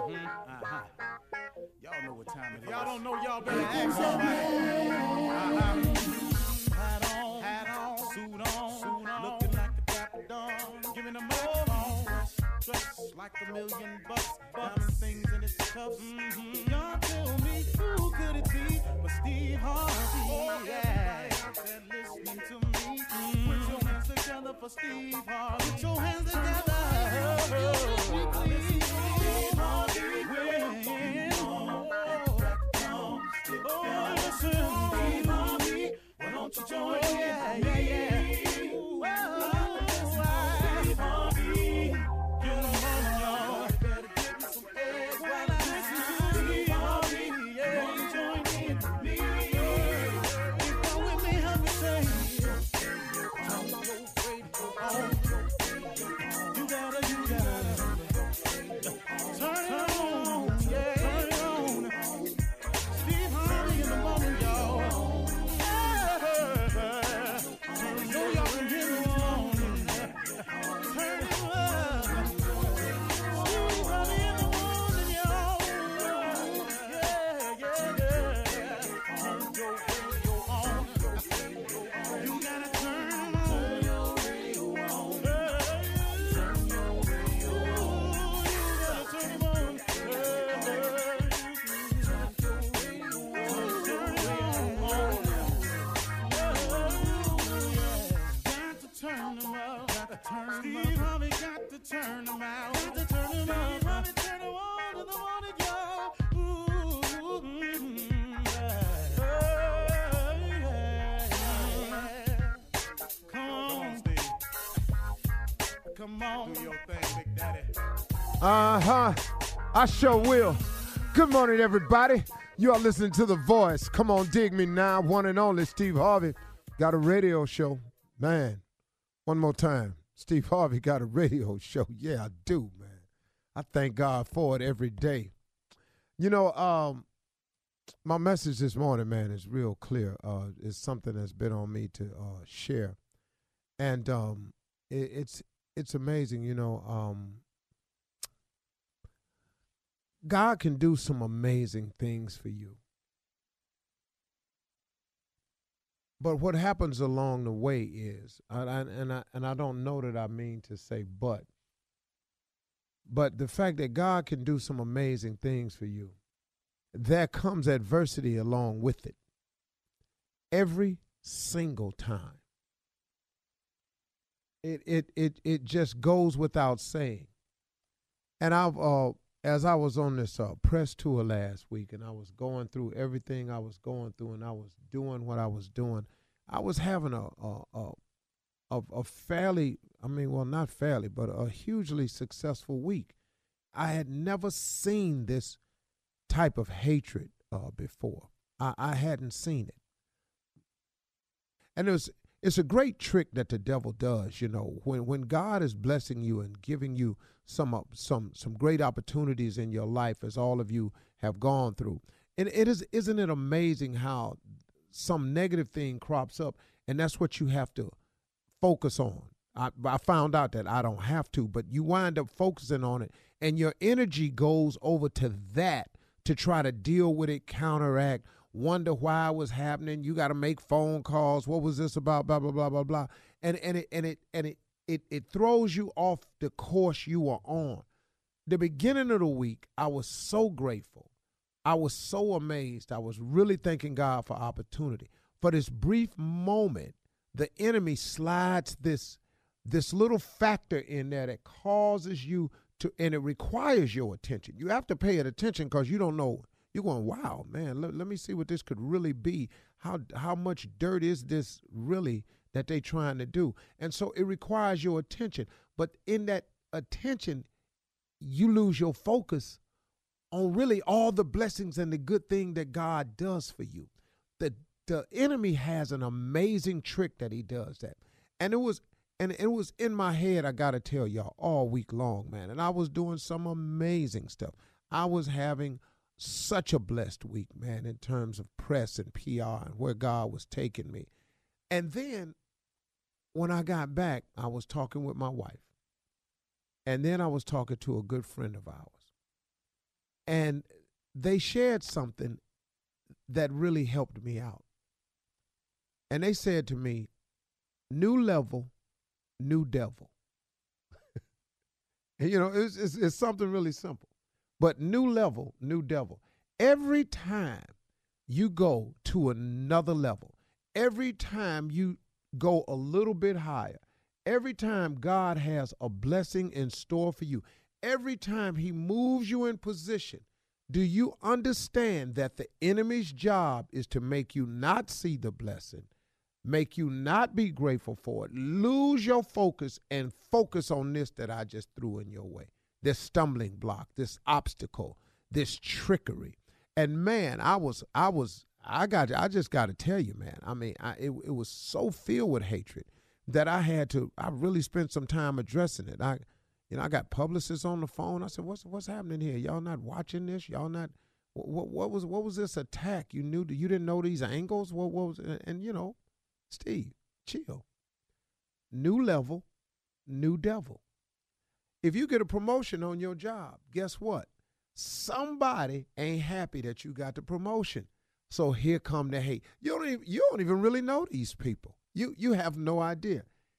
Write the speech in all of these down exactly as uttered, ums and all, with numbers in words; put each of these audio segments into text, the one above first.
Uh-huh. Y'all know what time it is. Y'all don't know, y'all better ask somebody. Uh-huh. Hat on, hat on, suit on, suit on, looking like the Dapper Dawn, giving them all dressed like a million bucks, diamond things in its cuffs. Mm-hmm. Y'all tell me who could it be but Steve Harvey? Oh, yeah. Everybody listening to me, mm-hmm. Put your hands together for Steve Harvey. Put your hands together. Oh, oh, Steve Harvey. Oh, listen, Steve Harvey. Why don't you join me? Yeah, yeah, yeah. Steve Harvey got to turn them out. Got to turn them out. Steve Harvey turn them on in the morning, y'all. Ooh, mm, yeah. Yeah, yeah. Come on, Steve. Come on. Do your thing, Big Daddy. Uh-huh. I sure will. Good morning, everybody. You are listening to The Voice. Come on, dig me now. One and only Steve Harvey got a radio show. Man, one more time. Steve Harvey got a radio show. Yeah, I do, man. I thank God for it every day. You know, um, my message this morning, man, is real clear. Uh, it's something that's been on me to uh, share. And um, it, it's it's amazing, you know. Um, God can do some amazing things for you. But what happens along the way is, I, I, and I and I don't know that I mean to say but, but the fact that God can do some amazing things for you, there comes adversity along with it. Every single time. It it it it just goes without saying. And I've uh, as I was on this uh, press tour last week, and I was going through everything I was going through, and I was doing what I was doing, I was having a a, a, a, a fairly, I mean, well, not fairly, but a hugely successful week. I had never seen this type of hatred uh, before. I, I hadn't seen it. And it was, it's a great trick that the devil does, you know, when when God is blessing you and giving you some uh, some some great opportunities in your life, as all of you have gone through. And it is, isn't it amazing how some negative thing crops up, and that's what you have to focus on. I, I found out that I don't have to, but you wind up focusing on it, and your energy goes over to that to try to deal with it, counteract, wonder why it was happening. You got to make phone calls. What was this about? Blah blah blah blah blah. And and it and it and it it it throws you off the course you are on. The beginning of the week, I was so grateful. I was so amazed. I was really thanking God for opportunity. For this brief moment, the enemy slides this this little factor in there that causes you to, and it requires your attention. You have to pay it attention because you don't know. You're going, wow, man, let, let me see what this could really be. How how much dirt is this really that they trying to do? And so it requires your attention. But in that attention, you lose your focus on really all the blessings and the good thing that God does for you. The the enemy has an amazing trick that he does that. And it was and it was in my head, I gotta tell y'all, all week long, man. And I was doing some amazing stuff. I was having such a blessed week, man, in terms of press and P R and where God was taking me. And then when I got back, I was talking with my wife. And then I was talking to a good friend of ours. And they shared something that really helped me out. And they said to me, new level, new devil. And, you know, it's, it's, it's something really simple. But new level, new devil. Every time you go to another level, every time you go a little bit higher, every time God has a blessing in store for you, every time he moves you in position, do you understand that the enemy's job is to make you not see the blessing, make you not be grateful for it, lose your focus and focus on this that I just threw in your way, this stumbling block, this obstacle, this trickery. And man, I was, I was, I got, I just got to tell you, man, I mean, I, it, it was so filled with hatred that I had to, I really spent some time addressing it. I, you know, I got publicists on the phone. I said, what's, what's happening here? Y'all not watching this? Y'all not, what, what was, what was this attack? You knew, you didn't know these angles? What, what was, and, and you know, Steve, chill. New level, new devil. If you get a promotion on your job, guess what? Somebody ain't happy that you got the promotion. So here come the hate. You don't even, you don't even really know these people. You, you have no idea.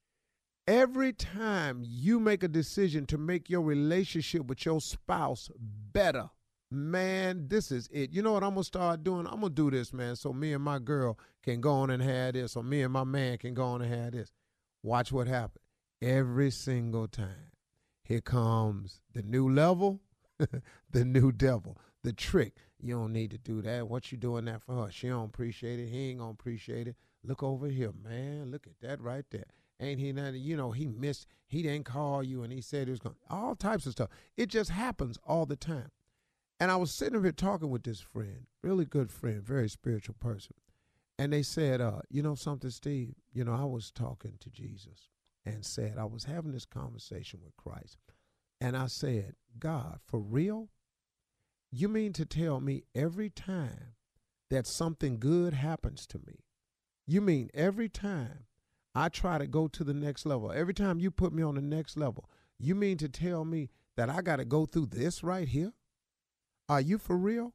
Every time you make a decision to make your relationship with your spouse better, man, this is it. You know what I'm going to start doing? I'm going to do this, man, so me and my girl can go on and have this, or me and my man can go on and have this. Watch what happens. Every single time. Here comes the new level, the new devil, the trick. You don't need to do that. What you doing that for her? She don't appreciate it. He ain't going to appreciate it. Look over here, man. Look at that right there. Ain't he nothing? You know, he missed. He didn't call you, and he said he was going. All types of stuff. It just happens all the time. And I was sitting here talking with this friend, really good friend, very spiritual person. And they said, uh, you know something, Steve? You know, I was talking to Jesus and said, I was having this conversation with Christ. And I said, God, for real? You mean to tell me every time that something good happens to me, you mean every time I try to go to the next level, every time you put me on the next level, you mean to tell me that I got to go through this right here? Are you for real?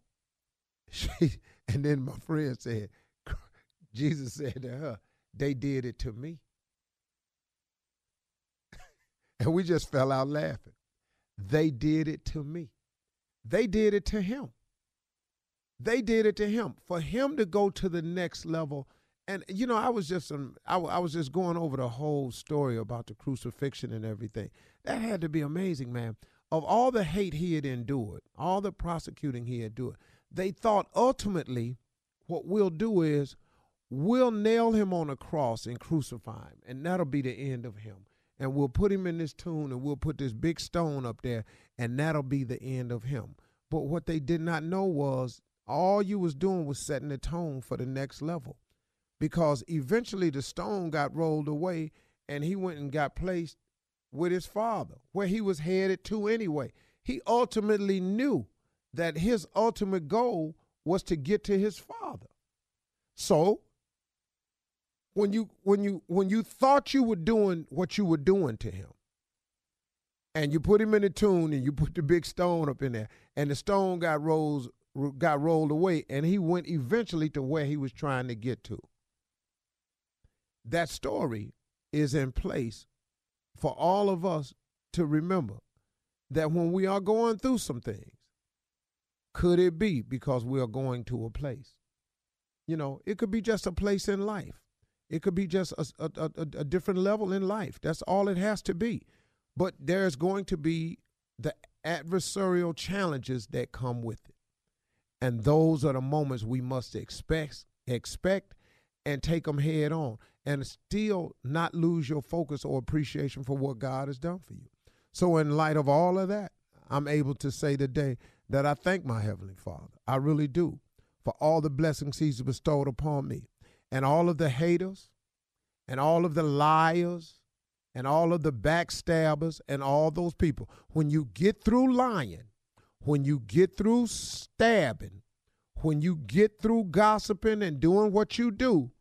She, and then my friend said, Jesus said to her, they did it to me. And we just fell out laughing. They did it to me. They did it to him. They did it to him. For him to go to the next level. And, you know, I was just um, I, I was just going over the whole story about the crucifixion and everything. That had to be amazing, man. Of all the hate he had endured, all the prosecuting he had endured, they thought ultimately what we'll do is we'll nail him on a cross and crucify him, and that'll be the end of him. And we'll put him in this tomb, and we'll put this big stone up there, and that'll be the end of him. But what they did not know was all you was doing was setting the tone for the next level, because eventually the stone got rolled away, and he went and got placed with his father, where he was headed to anyway. He ultimately knew that his ultimate goal was to get to his father. So when you when you when you thought you were doing what you were doing to him, and you put him in the tomb and you put the big stone up in there, and the stone got rolls got rolled away, and he went eventually to where he was trying to get to. That story is in place for all of us to remember that when we are going through some things, could it be because we are going to a place? You know, it could be just a place in life. It could be just a, a, a, a different level in life. That's all it has to be. But there's going to be the adversarial challenges that come with it. And those are the moments we must expect, expect and take them head on, and still not lose your focus or appreciation for what God has done for you. So in light of all of that, I'm able to say today that I thank my Heavenly Father. I really do, for all the blessings he's bestowed upon me. And all of the haters and all of the liars and all of the backstabbers and all those people. When you get through lying, when you get through stabbing, when you get through gossiping and doing what you do,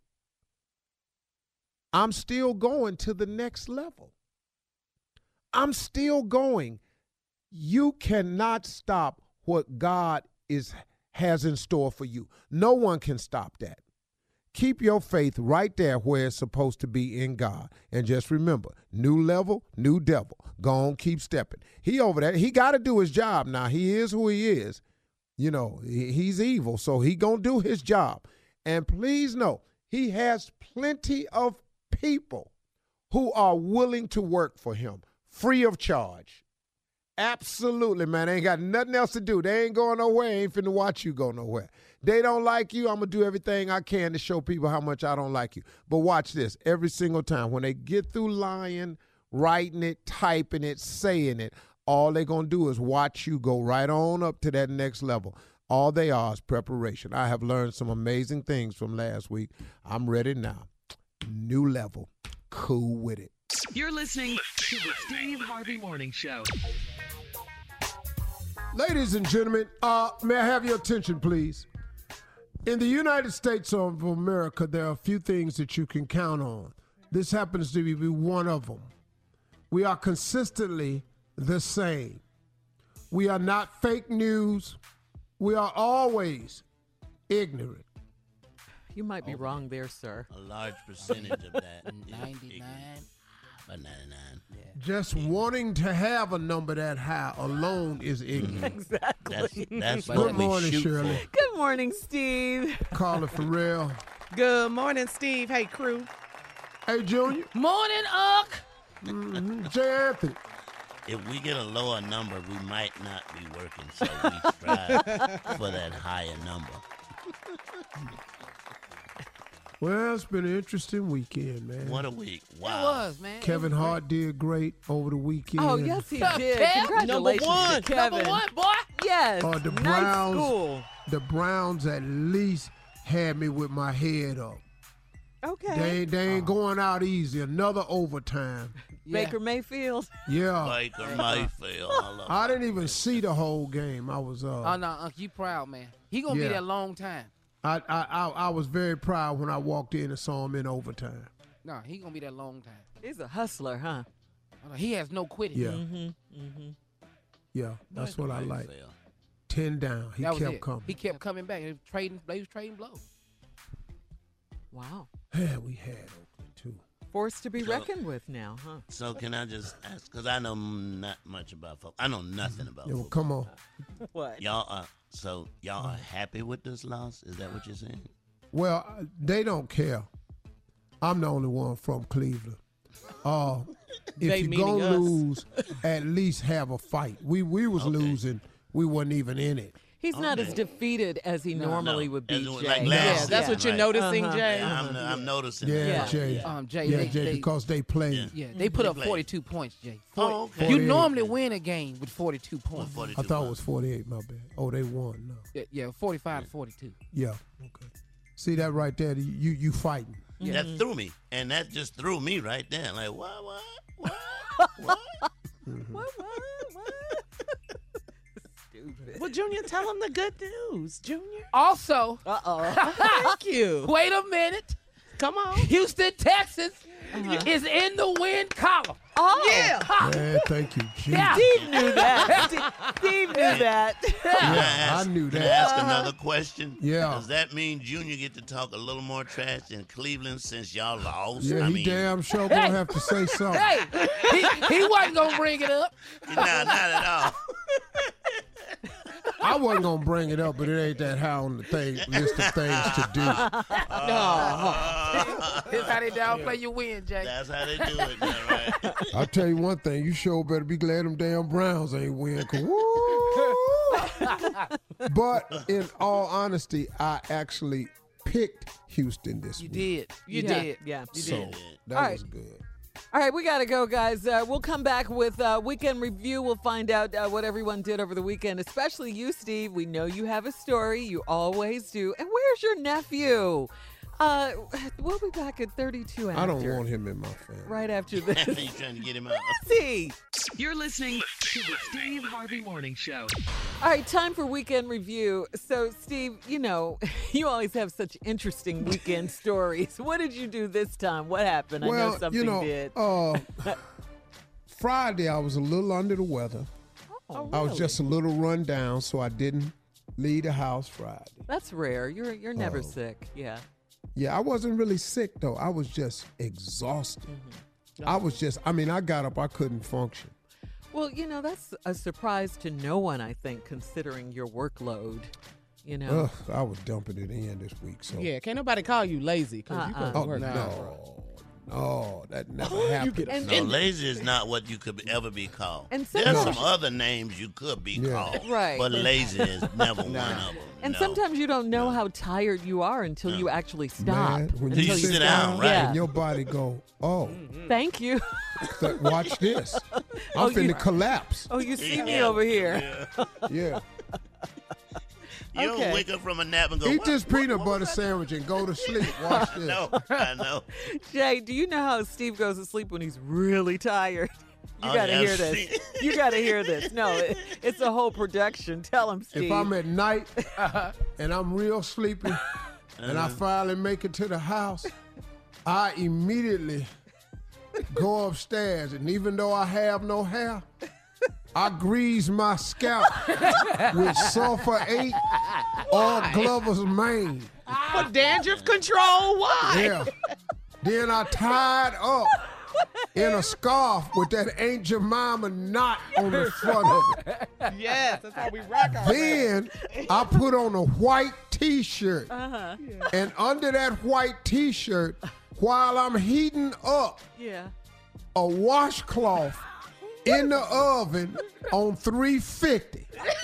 I'm still going to the next level. I'm still going. You cannot stop what God is has in store for you. No one can stop that. Keep your faith right there where it's supposed to be in God. And just remember, new level, new devil. Go on, keep stepping. He over there. He got to do his job now. He is who he is. You know, he's evil, so he going to do his job. And please know, he has plenty of people who are willing to work for him free of charge. Absolutely, man. They ain't got nothing else to do. They ain't going nowhere. Ain't finna watch you go nowhere. They don't like you. I'm going to do everything I can to show people how much I don't like you. But watch this. Every single time when they get through lying, writing it, typing it, saying it, all they're going to do is watch you go right on up to that next level. All they are is preparation. I have learned some amazing things from last week. I'm ready now. New level. Cool with it. You're listening to the Steve Harvey Morning Show. Ladies and gentlemen, uh, may I have your attention, please? In the United States of America, there are a few things that you can count on. This happens to be one of them. We are consistently the same. We are not fake news. We are always ignorant. You might be wrong there, sir. A large percentage of that. ninety-nine About ninety-nine. Yeah. Just wanting to have a number that high alone is ignorant. Exactly. That's, that's Good what we morning, shoot Shirley. for. Good morning, Steve. Carla Farrell. Good morning, Steve. Hey, crew. Hey, Junior. Morning, Uck. Mm-hmm. Jay Anthony. If we get a lower number, we might not be working, so we strive for that higher number. Well, it's been an interesting weekend, man. What a week. Wow. It was, man. Kevin Hart did great over the weekend. Oh, yes, he Up, did. Kev. Congratulations, Number one. to Kevin. Number one, boy. Yes. Uh, the nice Browns, school. the Browns at least had me with my head up. Okay. They, ain't- they ain't going out easy. Another overtime. Yeah. Baker Mayfield. Yeah. Baker Mayfield. I love I didn't even see the whole game. I was uh Oh, no, Unc, you proud, man. He going to Yeah. be there a long time. I, I I I was very proud when I walked in and saw him in overtime. No, he going to be there a long time. He's a hustler, huh? Oh, no, he has no quitting. Yeah. Mm-hmm. Mm-hmm. Yeah. That's Baker what I like. Mayfield. Ten down. He That was kept it. coming. He kept coming back. He was trading, they was trading blows. Wow. Yeah, we had Oakland too. Forced to be So- reckoned with now, huh? So can I just ask, because I know not much about football. I know nothing about Yeah, well, football. come on. What? Y'all are, so y'all are happy with this loss? Is that what you're saying? Well, they don't care. I'm the only one from Cleveland. Uh, if They you're meaning gonna us. lose, at least have a fight. We we was Okay. losing. We wasn't even in it. He's not as Okay. defeated as he normally No, would be, as Jay. it was like last Yeah, season, that's what you're right. noticing, Uh-huh. Jay. Yeah, I'm, I'm noticing Yeah, that. Yeah. Jay. Um, Jay, yeah, they, Jay, they, because they played. yeah, they put They up played. forty-two points, Jay. Oh, okay. You forty-eight. normally win a game with forty-two points. forty-two I thought it points. was forty-eight. My bad. Oh, they won. No. Yeah, yeah, forty-five to forty-two. Yeah. Okay. See that right there? You you fighting? Yeah. That threw me, and that just threw me right there. Like, what, what, what, what? Mm-hmm. What, what, what? Stupid. Well, Junior, tell them the good news, Junior. Also, Uh-oh. Thank you. wait a minute. Come on. Houston, Texas Uh-huh. is in the win column. Oh. Yeah. Ha! Yeah, thank you. Gee. Yeah. Steve knew that. Steve, Steve knew that. Can I Yeah, ask, I knew can I that. ask another question? Yeah. Does that mean Junior get to talk a little more trash than Cleveland since y'all lost? Yeah, I he mean, damn sure gonna have to say something. Hey, he, he wasn't going to bring it up. nah, not at all. I wasn't gonna bring it up, but it ain't that high on the thing list of things to do. This how they downplay your win, Jay. That's how they do it, now, right? I'll tell you one thing, you sure better be glad them damn Browns ain't win. 'Cause woo! But in all honesty, I actually picked Houston this You week. did. You Yeah, did. yeah. You So did. that All was right. good. All right, we got to go, guys. Uh, we'll come back with uh, weekend review. We'll find out uh, what everyone did over the weekend, especially you, Steve. We know you have a story. You always do. And where's your nephew? Uh, we'll be back at thirty-two after. I don't want him in my family. Right after this. you trying to get him out? Is he? You're listening to the Steve Harvey Morning Show. All right, time for weekend review. So, Steve, you know, you always have such interesting weekend stories. What did you do this time? What happened? I Well, know something you know, did. uh, Friday I was a little under the weather. Oh, I was really? just a little run down, so I didn't leave the house Friday. That's rare. You're you're never Oh. sick. Yeah. Yeah, I wasn't really sick, though. I was just exhausted. Mm-hmm. I was just, I mean, I got up, I couldn't function. Well, you know, that's a surprise to no one, I think, considering your workload. You know. Ugh, I was dumping it in this week. So Yeah, can't nobody call you lazy because you Uh-uh. go Oh, to work. no. No, that never You happened. get And- No, and- lazy is not what you could ever be called. And There's sometimes- some other names you could be Yeah. called, Right. but lazy is never one of them. And no. sometimes you don't know No. how tired you are until No. you actually stop. Man, when Until you you sit sit down, down, right. Yeah. and your body go, oh, Thank you. th- watch this. I'm Oh, finna you- collapse. Oh, you see me Yeah. over here. Yeah. Yeah. You Okay. don't wake up from a nap and go, Eat what, this what- peanut what butter was that?" sandwich and go to sleep. Watch I this. know, I know. Jay, do you know how Steve goes to sleep when he's really tired? You Oh, got to yeah, hear I've this. seen- You got to hear this. No, it, it's a whole production. Tell him, Steve. If I'm at night and I'm real sleepy and I Uh-huh. finally make it to the house, I immediately go upstairs. And even though I have no hair, I grease my scalp with sulfur eight or Glover's mane. For dandruff control, why? Yeah. Then I tied up in a scarf with that Aunt Jemima knot on the front of it. Yes, that's how we rock our Then I put on a white T-shirt. Uh-huh. And under that white T-shirt, while I'm heating up Yeah. a washcloth in the oven on three fifty,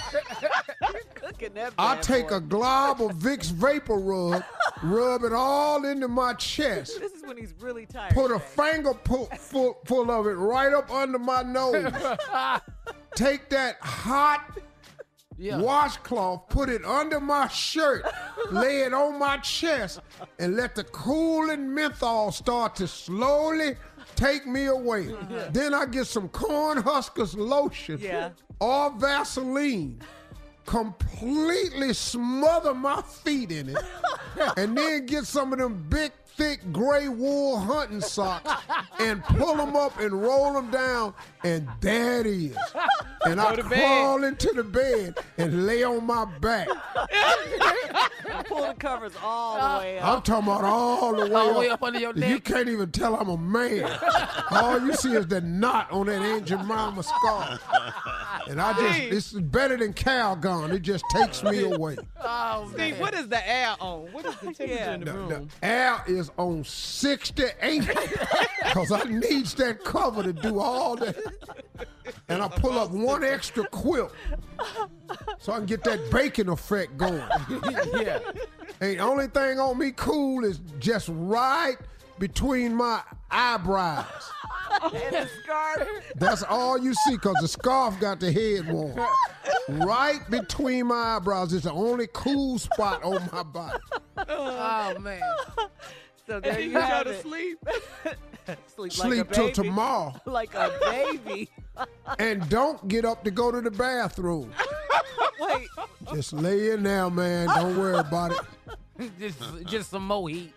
Cooking that I bad take boy. a glob of Vicks Vapor Rub, rub it all into my chest, This is when he's really tired. put a Jay. finger pull, full, full of it right up under my nose, take that hot Yeah. washcloth, put it under my shirt, lay it on my chest, and let the cooling menthol start to slowly take me away. Then I get some Corn Huskers lotion Yeah. or Vaseline, completely smother my feet in it, and then get some of them big, thick gray wool hunting socks and pull them up and roll them down, and there it is. And I to bed. crawl into the bed and lay on my back. Pull the covers all the way up. I'm talking about all the way All the up. way up under your You neck. can't even tell I'm a man. All you see is the knot on that Aunt Jemima scarf. And I just, it's better than Calgon. It just takes me away. Oh, Steve, man. what is the air on? What is the temperature Yeah. in the The, room? the air is on sixty-eight because I needs that cover to do all that. And I pull up one extra quilt so I can get that bacon effect going. Yeah. And the only thing on me cool is just right between my eyebrows. And a scarf. That's all you see because the scarf got the head warm. Right between my eyebrows is the only cool spot on my body. Oh, man. So there And you you go have to it. sleep. Sleep, Sleep like a till baby. tomorrow. Like a baby. And don't get up to go to the bathroom. Wait. Just lay in there, man. Don't worry about it. just, just some more heat.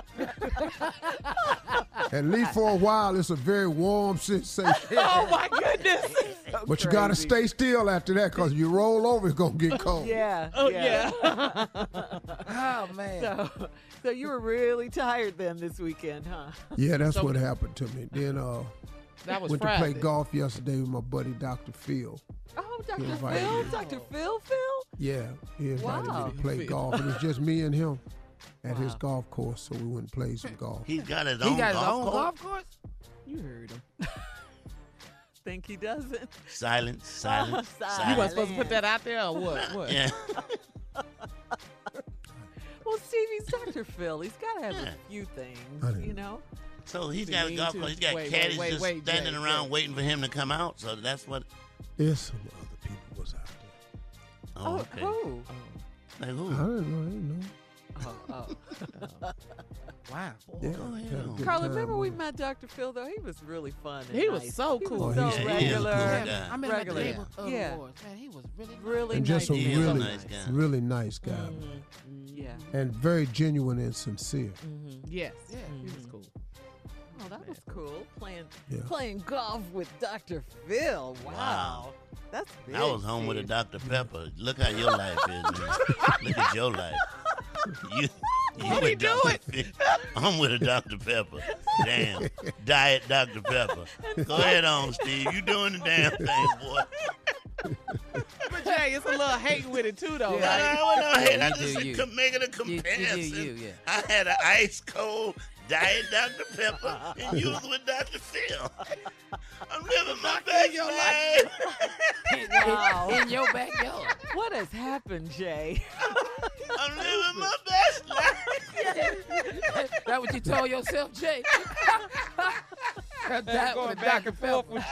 At least for a while, it's a very warm sensation. Oh my goodness. But you got to crazy. stay still after that because you roll over, it's going to get cold. Yeah. Oh yeah. Oh, man. So, so you were really tired then this weekend, huh? Yeah, that's So- what happened to me. Then uh, That was went Friday. to play golf yesterday with my buddy, Doctor Phil. Oh, Doctor invited Phil? me. Doctor Phil Phil? Yeah, he invited Wow. me to play Phil. golf. And it's just me and him at his Wow. golf course, so we went and played some golf. He's got his He own got his golf own course? golf course? You heard him. Think he doesn't? Silence, silence, Silence. You silence. weren't supposed to put that out there or what? What? Yeah. Well, Stevie's Doctor Phil. He's got to have Yeah. a few I things, didn't you know? So he's See, got a me golf too. course. He's got Wait, wait, caddies wait, just wait, standing Jay, around wait. waiting for him to come out. So that's what. There's some other people was out there. Oh, okay. who? Like I who? didn't know. I didn't know. Oh, oh. Wow. Yeah, Go ahead had a on. good Carla, time remember we with met Doctor Phil, though? He was really fun. And He was nice. so He cool. was Oh, so he's- he is a regular. good Yeah, guy. I met him at the Regular. table of Yeah. awards. Man, he was really nice. Really And nice. just a He is a really, nice guy. really nice guy, Mhm. Yeah. and very genuine and sincere. Mm-hmm. Yes. Yeah. He was Mhm. cool. Oh, that was cool. Playing Yeah. playing golf with Doctor Phil. Wow. Wow. That's big. I was home with a Steve. Doctor Pepper. Look how your life is, man. Look at your life. You, you What with he Doctor Phil. I'm with a Doctor Pepper. Damn. Diet Doctor Pepper. Go ahead on, Steve. You doing the damn thing, boy. But Jay, it's a little hate with it too, though, Yeah. right? I went ahead. You I do just you. com- making a You- you do comparison. you, yeah. I had an ice cold Diet Doctor Pepper, and you was with Doctor Phil. I'm living my best life. In, Wow. in your backyard. What has happened, Jay? I'm living my best life. That what you told yourself, Jay? that Going with back Doctor and forth Pepper.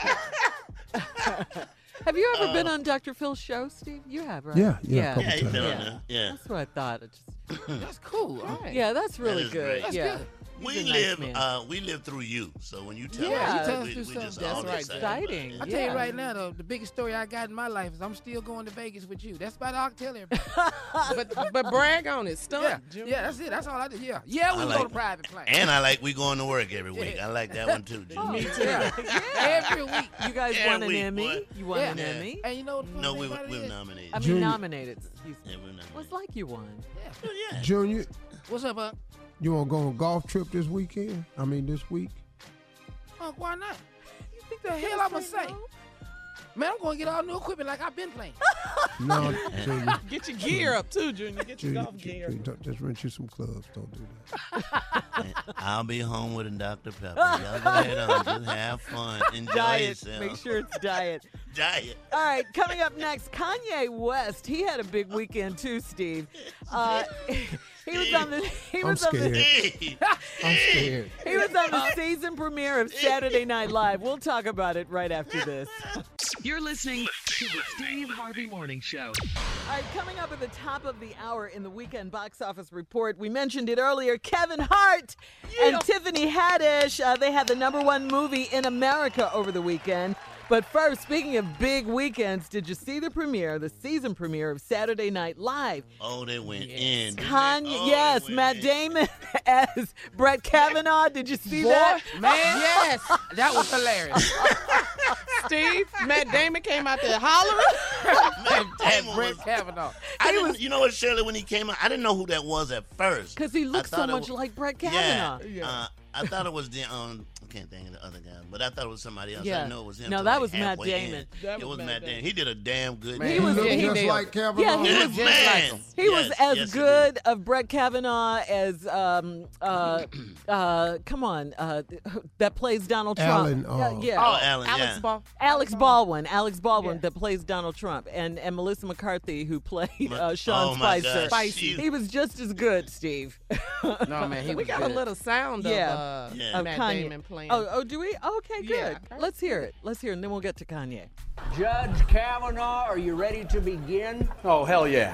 with you. Have you ever been on Doctor Phil's show, Steve? You have, right? Yeah, yeah, a couple Yeah, he been times. on there. Yeah. That's what I thought. It just, That's cool. All right. yeah, that's really is good. great. That's yeah. good. We He's a nice live, man. uh, we live through you. So when you tell Yeah, us, you tell us we, through we something. just That's all right. excited about Exciting. it. I tell you Yeah. right now, though, the biggest story I got in my life is I'm still going to Vegas with you. That's about all I can tell everybody. But but brag on it, stunt. yeah, Junior. yeah, that's it. That's all I do. Yeah, yeah, we I go like- to private plane. And I like we going to work every week. I like that one too. Jimmy. Me too. yeah. Every week. You guys Every won an week, Emmy. boy. You won Yeah. an Yeah. Emmy. And you know what the No, funny we thing about it we is? nominated. I mean, Junior- nominated. Excuse me. Yeah, we nominated. Well, it's like you won. Yeah. Yeah. Junior, What's up, Buck? you want to go on a golf trip this weekend? I mean, this week? Oh, why not? You think The hell I'ma say? Man, I'm going to get all new equipment like I've been playing. No, Junior. Get your gear up too, Junior. Get your Junior, golf Junior, gear. Junior, don't- just rent you some clubs. Don't do that. I'll be home with a Doctor Pepper. Y'all go ahead on. Just have fun. Enjoy Diet. yourself. Make sure it's diet. Diet. All right, coming up next, Kanye West. He had a big weekend too, Steve. Uh, he was on the. He I'm was on scared. the. Hey. I'm scared. He was on the season premiere of Saturday Night Live. We'll talk about it right after this. You're listening to the Steve Harvey Morning Show. All right, coming up at the top of the hour in the weekend box office report, we mentioned it earlier. Kevin Hart and Tiffany Haddish, uh, they had the number one movie in America over the weekend. But first, speaking of big weekends, did you see the premiere, the season premiere of Saturday Night Live? Oh, they went in. didn't Kanye, they? Oh, yes, they went Matt in. Damon as Brett Kavanaugh. Did you see Boy, that? man, yes. That was hilarious. Steve, Matt Damon came out there hollering. Matt And Damon Brett was- Kavanaugh. I didn't, you know what, Shirley, when he came out, I didn't know who that was at first. Because he I looks so thought it much wa- like Brett Yeah. Kavanaugh. Uh, I thought it was the, um, I can't think of the other guy, but I thought it was somebody else. I Yeah. didn't know it was him. No, till that like was Matt halfway in. Damon. That It was was Matt Matt Damon. Damon. He did a damn good Man, He job. was- looked he just nailed like it. Kavanaugh. Yeah, he Yes, was- man. He was Yes, as yes, he good of Brett Kavanaugh as um uh uh come on uh that plays Donald Trump. Alan, yeah, uh, yeah. Oh, Alan, Alex yeah. Ball. Alex Baldwin, Alex Baldwin Yeah. that plays Donald Trump, and and Melissa McCarthy who played Ma- uh, Sean oh, my Spicer. gosh, she- He was just as good, Steve. No, man, he We was got good. a little sound Yeah. of uh, Yeah. Of Matt Kanye. Damon playing. Oh, oh, do we? Okay, good. Yeah. Let's hear it. Let's hear it, and then we'll get to Kanye. Judge Kavanaugh, are you ready to begin? Oh, hell yeah.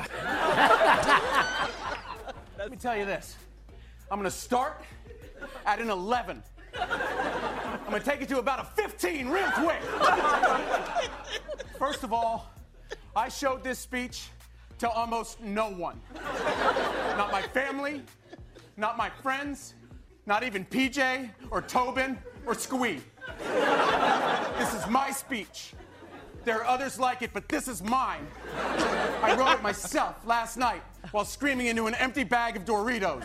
Let me tell you this. I'm going to start at an eleven. I'm going to take it to about a fifteen real quick. First of all, I showed this speech to almost no one. Not my family, not my friends, not even P J or Tobin or Squee. This is my speech. There are others like it, but this is mine. I wrote it myself last night while screaming into an empty bag of Doritos.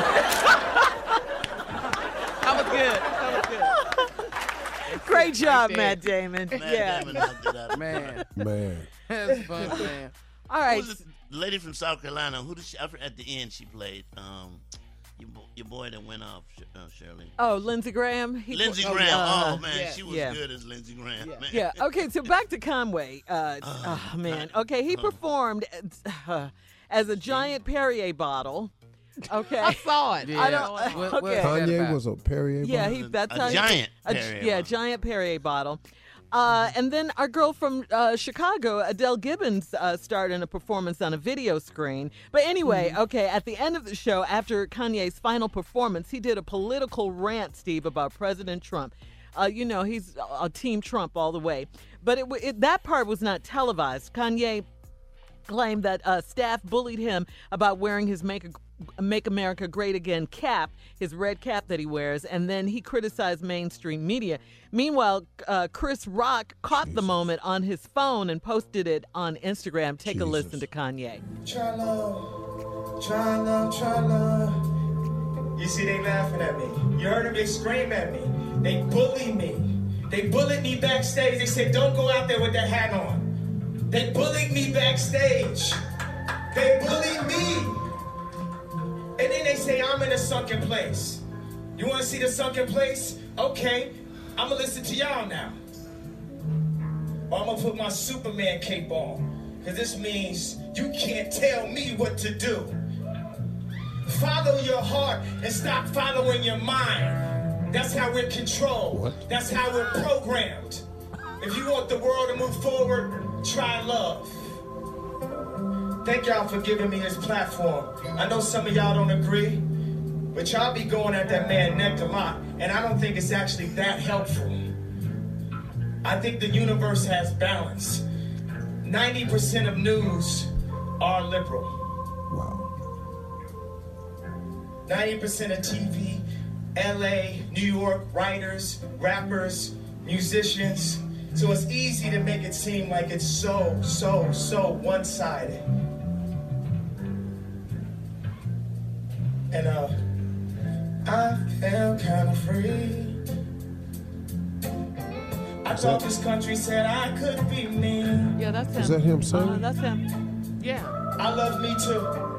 That was good. That was good. Great job, there. Matt Damon. Matt yeah. Damon knocked it out. Man, Man. that's fun, man. All Who right. was it? The lady from South Carolina. Who did she? I forgot at the end she played. Um, your, bo- your boy that went off, Sh- uh, Shirley. Oh, Lindsey Graham. He- Lindsey oh, Graham. uh, Oh man, yeah. she was Yeah. good as Lindsey Graham. Yeah. Man. Yeah. Okay. So back to Conway. Uh, oh man. Okay. He performed uh, as a giant Perrier bottle. Okay. I saw it. Yeah. I don't- What- what okay. is that Kanye about? was a Perrier. Yeah. bottle? He. That's A how he- giant a- Perrier yeah. bottle. Giant Perrier bottle. Uh, and then our girl from uh, Chicago, Adele Gibbons, uh, starred in a performance on a video screen. But anyway, okay, at the end of the show, after Kanye's final performance, he did a political rant, Steve, about President Trump. Uh, you know, he's a Team Trump all the way. But it, it, that part was not televised. Kanye claimed that uh, staff bullied him about wearing his make Make America Great Again cap, his red cap that he wears, and then he criticized mainstream media. Meanwhile, uh, Chris Rock caught Jesus. the moment on his phone and posted it on Instagram. Take Jesus. a listen to Kanye. Try love, try love, try love. You see, they laughing at me. You heard them, they scream at me. They bully me. They bullied me backstage. They said, don't go out there with that hat on. They bullied me backstage. They bullied me. And then they say I'm in a sunken place. You want to see the sunken place? Okay, I'm going to listen to y'all now. Or I'm going to put my Superman cape on. Because this means you can't tell me what to do. Follow your heart and stop following your mind. That's how we're controlled. What? That's how we're programmed. If you want the world to move forward, try love. Thank y'all for giving me this platform. I know some of y'all don't agree, but y'all be going at that man neck a lot, and I don't think it's actually that helpful. I think the universe has balance. ninety percent of news are liberal. Wow. ninety percent of T V, L A, New York, writers, rappers, musicians. So it's easy to make it seem like it's so, so, so one-sided. And uh, I felt kind of free. I thought this country said I could be me. Yeah, that's him. Is that him saying? Uh, that's him. Yeah. I love me too.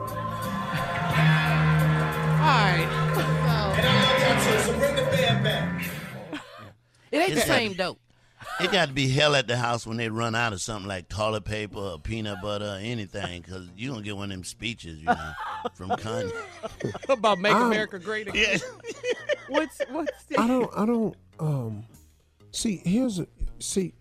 All right. And I love y'all too, so bring the band back. It ain't the It's same got- dope. It got to be hell at the house when they run out of something like toilet paper or peanut butter or anything, because you don't get one of them speeches, you know, from Kanye. About Make I'm- America Great Again. What's what's the, I don't. I don't. Um. See, here's a. See.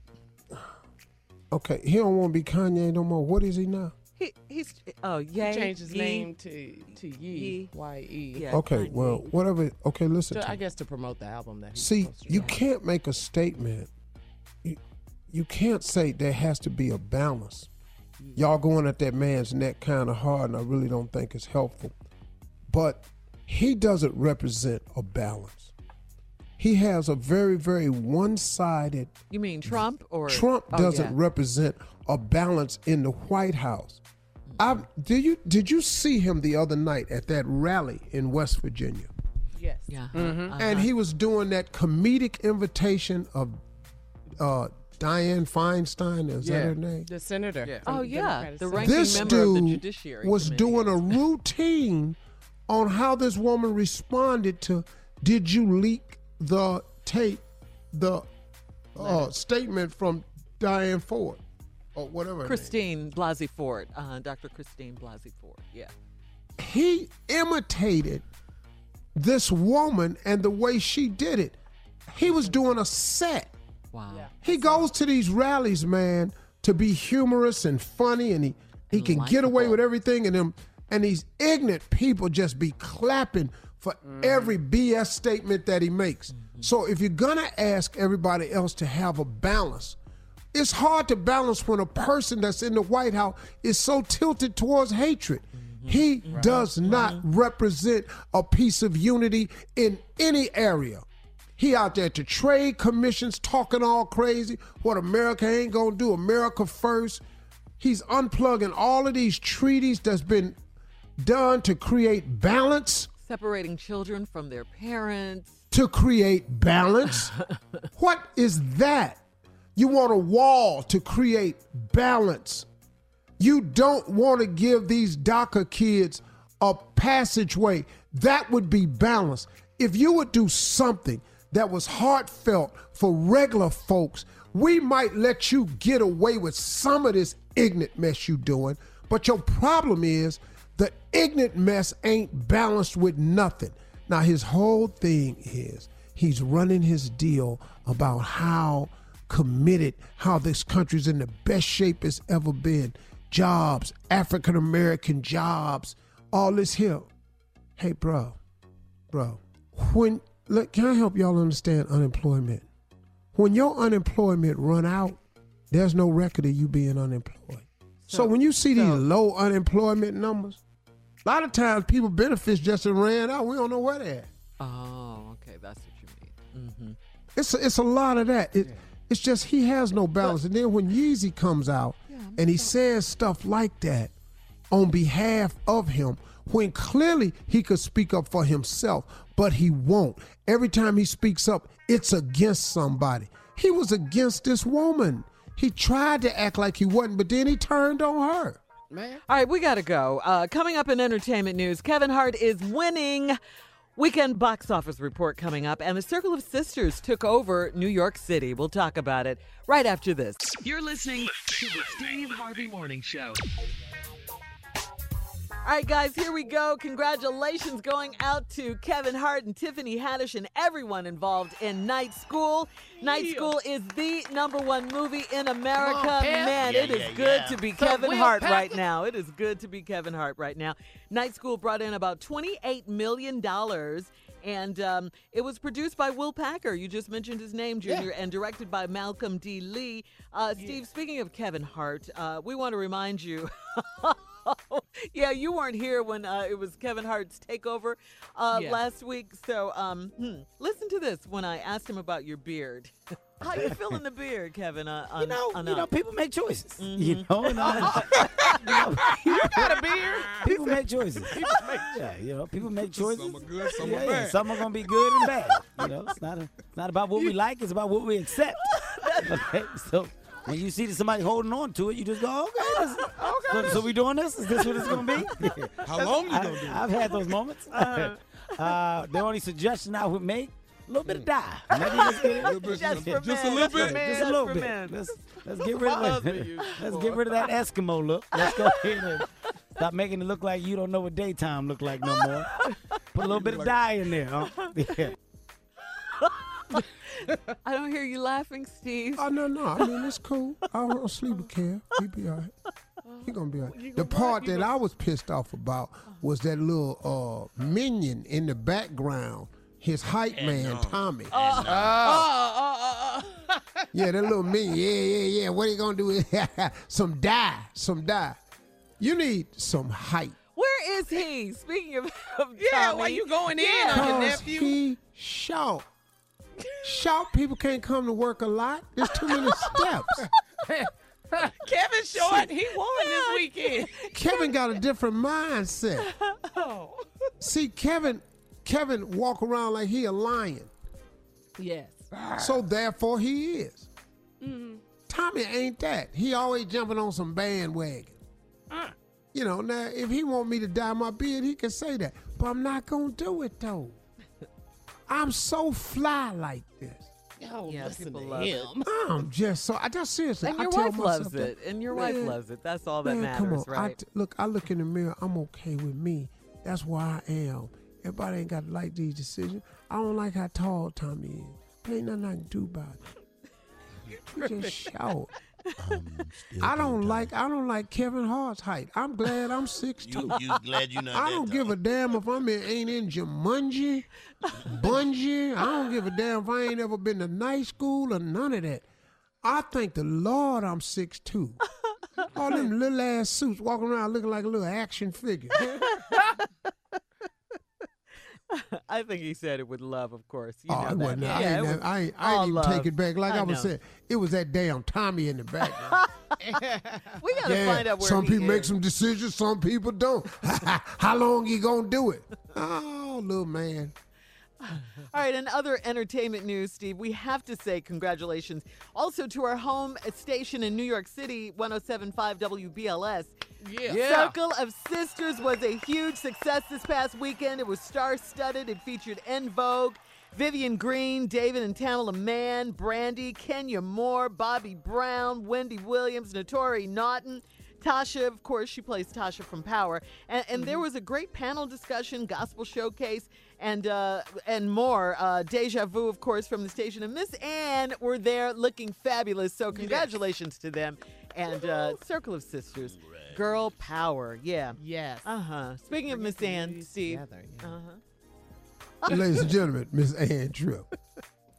Okay, he don't want to be Kanye no more. What is he now? he, he's oh yeah. He changed his name to to Ye, Y E. Yeah, Okay, Kanye. well, whatever. Okay, listen. To, to I me. guess to promote the album that he See, supposed to you do. can't make a statement. You, you can't say there has to be a balance. Y'all going at that man's neck kind of hard, and I really don't think it's helpful. But he doesn't represent a balance. He has a very, very one-sided. You mean Trump or Trump oh, doesn't yeah. represent a balance in the White House. I did you did you see him the other night at that rally in West Virginia? Yes. Yeah. Mm-hmm. Uh-huh. And he was doing that comedic invitation of uh, Dianne Feinstein. Is Yeah. that her name? The senator. Yeah. from Oh, yeah, Democratic the Senate. ranking This member of the dude Judiciary was Committee. doing a routine on how this woman responded to, did you leak the tape, the uh, statement from Diane Ford or whatever. her name. Christine Blasey Ford, uh, Doctor Christine Blasey Ford. Yeah. He imitated this woman and the way she did it. He was doing a set. Wow. Yeah. He goes to these rallies, man, to be humorous and funny, and he, he And can get away likable. with everything, and them and these ignorant people just be clapping for every B S statement that he makes. So if you're gonna ask everybody else to have a balance, it's hard to balance when a person that's in the White House is so tilted towards hatred. He does not represent a piece of unity in any area. He out there at the trade commissions talking all crazy, what America ain't gonna do, America first. He's unplugging all of these treaties that's been done to create balance. Separating children from their parents. To create balance? What is that? You want a wall to create balance. You don't want to give these DACA kids a passageway. That would be balance. If you would do something that was heartfelt for regular folks, we might let you get away with some of this ignorant mess you doing. But your problem is the ignorant mess ain't balanced with nothing. Now, his whole thing is he's running his deal about how committed, how this country's in the best shape it's ever been. Jobs, African-American jobs, all this here. Hey, bro, bro, when, look, can I help y'all understand unemployment? When your unemployment run out, there's no record of you being unemployed. So, so when you see these so, low unemployment numbers, A lot of times people benefits just ran out. We don't know where they're at. Oh, okay. That's what you mean. Mm-hmm. It's a, it's a lot of that. It, yeah. It's just he has no balance. But, and then when Yeezy comes out yeah, and he says stuff like that on behalf of him, when clearly he could speak up for himself, but he won't. Every time he speaks up, it's against somebody. He was against this woman. He tried to act like he wasn't, but then he turned on her. Man. All right, we got to go. Uh, coming up in entertainment news, Kevin Hart is winning. Weekend box office report coming up, and the Circle of Sisters took over New York City. We'll talk about it right after this. You're listening to the Steve Harvey Morning Show. All right, guys, here we go. Congratulations going out to Kevin Hart and Tiffany Haddish and everyone involved in Night School. Night yeah. School is the number one movie in America. On, Man, yeah, it is yeah, good yeah. to be so Kevin Hart Patrick. right now. It is good to be Kevin Hart right now. Night School brought in about twenty-eight million dollars. And um, it was produced by Will Packer. You just mentioned his name, Junior, yeah. and directed by Malcolm D. Lee. Uh, Steve, yeah. speaking of Kevin Hart, uh, we want to remind you... yeah, you weren't here when uh, it was Kevin Hart's takeover uh, yeah. last week. So um, hmm, listen to this when I asked him about your beard. How you feeling the beard, Kevin? Uh, on, you know, on, you know, people make choices. Mm-hmm. You know, and, uh, you, know you got a beard. People make choices. People make, yeah, you know, people make choices. Some are good, some yeah, are bad. Yeah, some are gonna be good and bad. You know, it's not a, it's not about what we like. It's about what we accept. Okay, so. When you see somebody holding on to it, you just go, okay. This, okay. So, so we doing this? Is this what it's going to be? How long you going to do it? I've had those moments. Uh, uh, the only suggestion I would make, a little bit of dye. Maybe let's get it. Just, just, just, just a little bit. Just a little bit. Let's, let's get rid of it. Let's get rid of that Eskimo look. Let's go ahead and stop making it look like you don't know what daytime look like no more. Put a little bit of dye in there. Huh? Yeah. I don't hear you laughing, Steve. Oh, no, no. I mean, it's cool. I don't sleep with Kev. He be all right. He gonna be all right. The part that I was pissed off about was that little uh, minion in the background, his hype man, Tommy. Oh, oh, oh, oh. Yeah, that little minion. Yeah, yeah, yeah. What are you gonna do? Some dye. Some dye. You need some hype. Where is he? Speaking of, of yeah, Tommy. why you going in on your nephew? He shout. Shout people can't come to work a lot. There's too many steps. Kevin Short, he won this weekend. Kevin got a different mindset. Oh. See, Kevin, Kevin walk around like he a lion. Yes. So therefore he is. Mm-hmm. Tommy ain't that. He always jumping on some bandwagon. Uh. You know, now if he want me to dye my beard, he can say that. But I'm not gonna do it though. I'm so fly like this. Oh, yeah, listen people to love him. it. I'm just so. I just seriously. And your I tell wife loves myself it. that, And your man, wife loves it. That's all that man, matters, come on. right? I t- look, I look in the mirror. I'm okay with me. That's why I am. Everybody ain't got to like these decisions. I don't like how tall Tommy is. There ain't nothing I can do about it. He just shout. I don't like. I don't like Kevin Hart's height. I'm glad I'm six two. You, you glad you're not I that don't tall. give a damn if I'm in, ain't in Jumanji, Bungie. I don't give a damn if I ain't ever been to night school or none of that. I thank the Lord I'm six two. All them little ass suits walking around looking like a little action figure. I think he said it with love, of course. You oh, know it that. wasn't. Yeah, I it ain't, was I ain't, I all ain't even love. take it back. Like I, I was know. saying, it was that damn Tommy in the background. We got to yeah, find out where some he people is. make some decisions, some people don't. How long you gonna do it? Oh, little man. All right, in other entertainment news, Steve, we have to say congratulations also to our home station in New York City, one oh seven point five W B L S. Yeah. yeah. Circle of Sisters was a huge success this past weekend. It was star-studded. It featured En Vogue, Vivian Green, David and Tamela Mann, Brandy, Kenya Moore, Bobby Brown, Wendy Williams, Notori Naughton, Tasha, of course, she plays Tasha from Power. And, and mm-hmm. there was a great panel discussion, gospel showcase, and uh, and more. Uh, Deja Vu, of course, from the station. And Miss Ann were there looking fabulous. So congratulations yes. to them. And uh, Circle of Sisters. Right. Girl power. Yeah. Yes. Uh-huh. Speaking Bring of Miss Ann, Steve. Together, yeah. Uh-huh. Ladies and gentlemen, Miss Ann Tripp.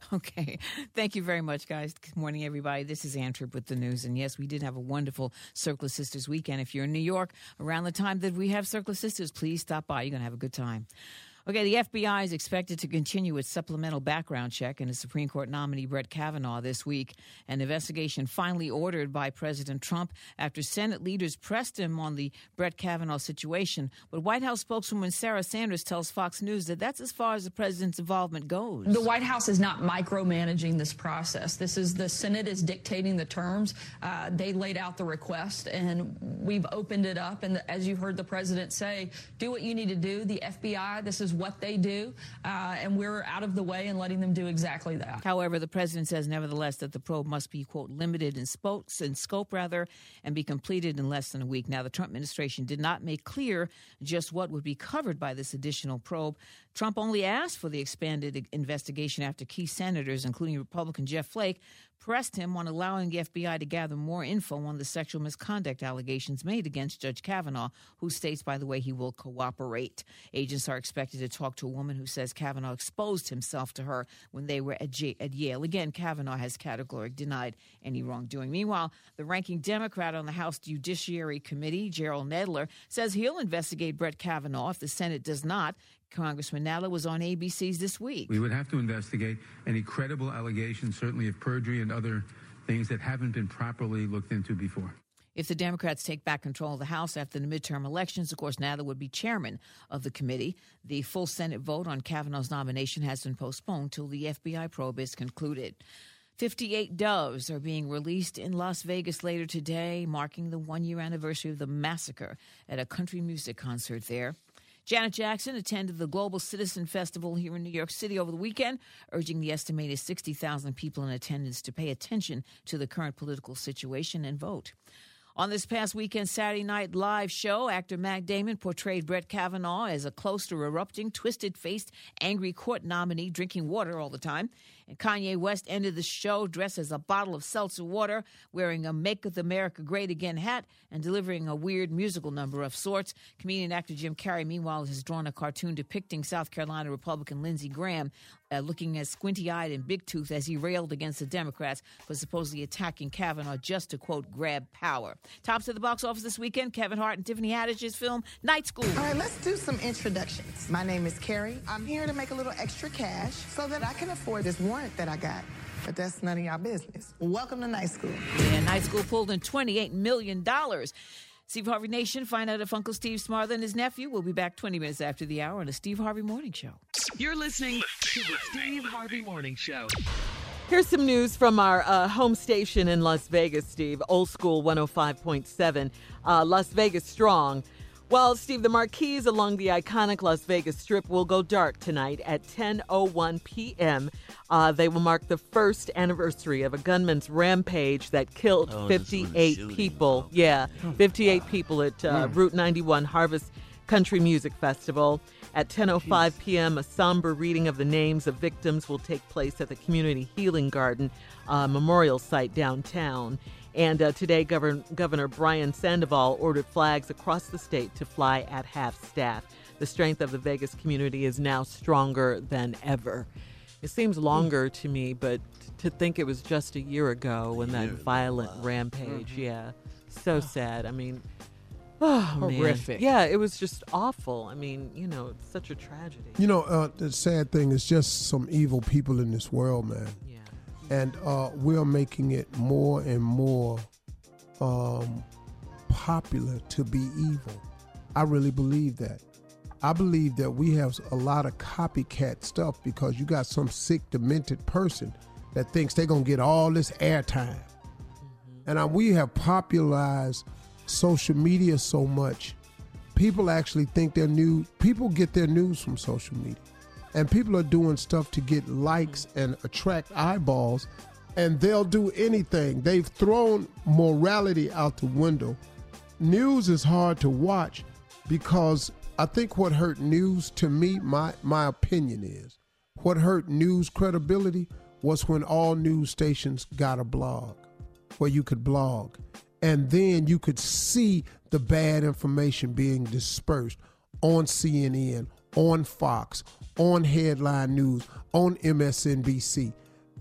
Okay. Thank you very much, guys. Good morning, everybody. This is Ann Tripp with the news. And yes, we did have a wonderful Circle of Sisters weekend. If you're in New York around the time that we have Circle of Sisters, please stop by. You're going to have a good time. Okay, the F B I is expected to continue its supplemental background check into Supreme Court nominee Brett Kavanaugh this week. An investigation finally ordered by President Trump after Senate leaders pressed him on the Brett Kavanaugh situation. But White House spokeswoman Sarah Sanders tells Fox News that that's as far as the president's involvement goes. The White House is not micromanaging this process. This is the Senate is dictating the terms. Uh, they laid out the request, and we've opened it up. And as you heard the president say, do what you need to do. The F B I, this is what they do, uh, and we're out of the way and letting them do exactly that. However, the president says nevertheless that the probe must be, quote, limited in, spokes, in scope, rather, and be completed in less than a week. Now, the Trump administration did not make clear just what would be covered by this additional probe. Trump only asked for the expanded investigation after key senators, including Republican Jeff Flake, pressed him on allowing the F B I to gather more info on the sexual misconduct allegations made against Judge Kavanaugh, who states, by the way, he will cooperate. Agents are expected to talk to a woman who says Kavanaugh exposed himself to her when they were at, J- at Yale. Again, Kavanaugh has categorically denied any wrongdoing. Meanwhile, the ranking Democrat on the House Judiciary Committee, Gerald Nedler, says he'll investigate Brett Kavanaugh if the Senate does not. Congressman Nadler was on A B C's This Week. We would have to investigate any credible allegations, certainly of perjury and other things that haven't been properly looked into before. If the Democrats take back control of the House after the midterm elections, of course, Nadler would be chairman of the committee. The full Senate vote on Kavanaugh's nomination has been postponed till the F B I probe is concluded. fifty-eight doves are being released in Las Vegas later today, marking the one-year anniversary of the massacre at a country music concert there. Janet Jackson attended the Global Citizen Festival here in New York City over the weekend, urging the estimated sixty thousand people in attendance to pay attention to the current political situation and vote. On this past weekend's Saturday Night Live show, actor Matt Damon portrayed Brett Kavanaugh as a close to erupting, twisted-faced, angry court nominee drinking water all the time. And Kanye West ended the show dressed as a bottle of seltzer water, wearing a Make America Great Again hat, and delivering a weird musical number of sorts. Comedian actor Jim Carrey, meanwhile, has drawn a cartoon depicting South Carolina Republican Lindsey Graham uh, looking as squinty-eyed and big-toothed as he railed against the Democrats for supposedly attacking Kavanaugh just to, quote, grab power. Tops at the box office this weekend, Kevin Hart and Tiffany Haddish's film Night School. All right, let's do some introductions. My name is Carrie. I'm here to make a little extra cash so that I can afford this warrant that I got. But that's none of y'all business. Welcome to Night School. Yeah, Night School pulled in twenty-eight million dollars. Steve Harvey Nation, find out if Uncle Steve's smarter than his nephew. We'll be back twenty minutes after the hour on the Steve Harvey Morning Show. You're listening to the Steve Harvey Morning Show. Here's some news from our uh, home station in Las Vegas, Steve. Old School one oh five point seven. Uh, Las Vegas strong. Well, Steve, the marquees along the iconic Las Vegas Strip will go dark tonight at ten oh one p.m. Uh, they will mark the first anniversary of a gunman's rampage that killed Oh, fifty-eight shooting, people. Yeah, fifty-eight people at uh, Mm. Route ninety-one Harvest Country Music Festival. At ten oh five p.m., a somber reading of the names of victims will take place at the Community Healing Garden uh, Memorial Site downtown. And uh, today, Governor, Governor Brian Sandoval ordered flags across the state to fly at half-staff. The strength of the Vegas community is now stronger than ever. It seems longer to me, but to think it was just a year ago when that violent rampage, Mm-hmm. yeah, so sad. I mean, oh, man. Horrific. Yeah, it was just awful. I mean, you know, it's such a tragedy. You know, uh, the sad thing is just some evil people in this world, man. Yeah. And uh, we're making it more and more um, popular to be evil. I really believe that. I believe that we have a lot of copycat stuff because you got some sick, demented person that thinks they're going to get all this airtime. Mm-hmm. And uh, we have popularized social media so much. People actually think their news, people get their news from social media. And people are doing stuff to get likes and attract eyeballs, and they'll do anything. They've thrown morality out the window. News is hard to watch because I think what hurt news to me, my, my opinion is, what hurt news credibility was when all news stations got a blog where you could blog. And then you could see the bad information being dispersed on C N N, on Fox, on Headline News, on M S N B C.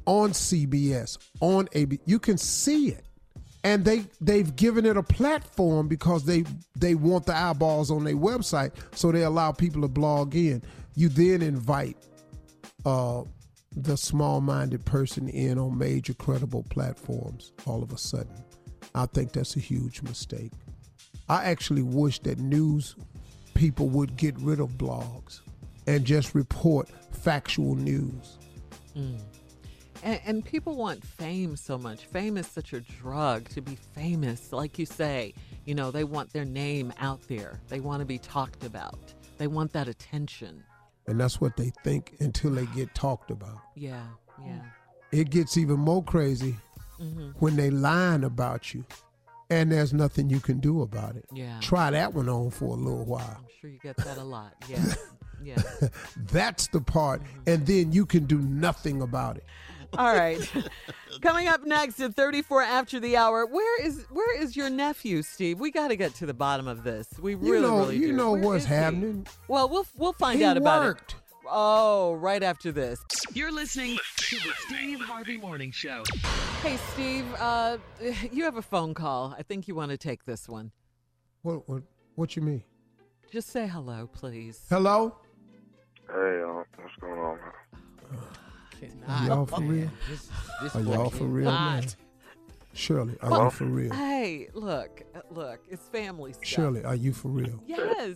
on C B S, on A B C. You can see it. And they, they've given it a platform because they they want the eyeballs on their website, so they allow people to blog in. You then invite uh, the small-minded person in on major credible platforms all of a sudden. I think that's a huge mistake. I actually wish that news people would get rid of blogs and just report factual news. Mm. And, and people want fame so much. Fame is such a drug, to be famous. Like you say, you know, they want their name out there. They want to be talked about. They want that attention. And that's what they think until they get talked about. Yeah, yeah. It gets even more crazy mm-hmm. when they lying about you and there's nothing you can do about it. Yeah. Try that one on for a little while. I'm sure you get that a lot. Yeah, yeah. That's the part. Mm-hmm. And then you can do nothing about it. All right. Coming up next at thirty-four after the hour, where is where is your nephew, Steve? We got to get to the bottom of this. We really, you know, really do. You know where what's happening. He? Well, we'll we'll find he out about worked. it. Oh, right after this. You're listening to the Steve Harvey Morning Show. Hey, Steve, uh, you have a phone call. I think you want to take this one. What what what you mean? Just say hello, please. Hello? Hey, uh, what's going on, man? Are y'all for real? This, this are y'all for real, man? Shirley, are well, you for real? Hey, look, look, it's family stuff. Shirley, are you for real? Yes.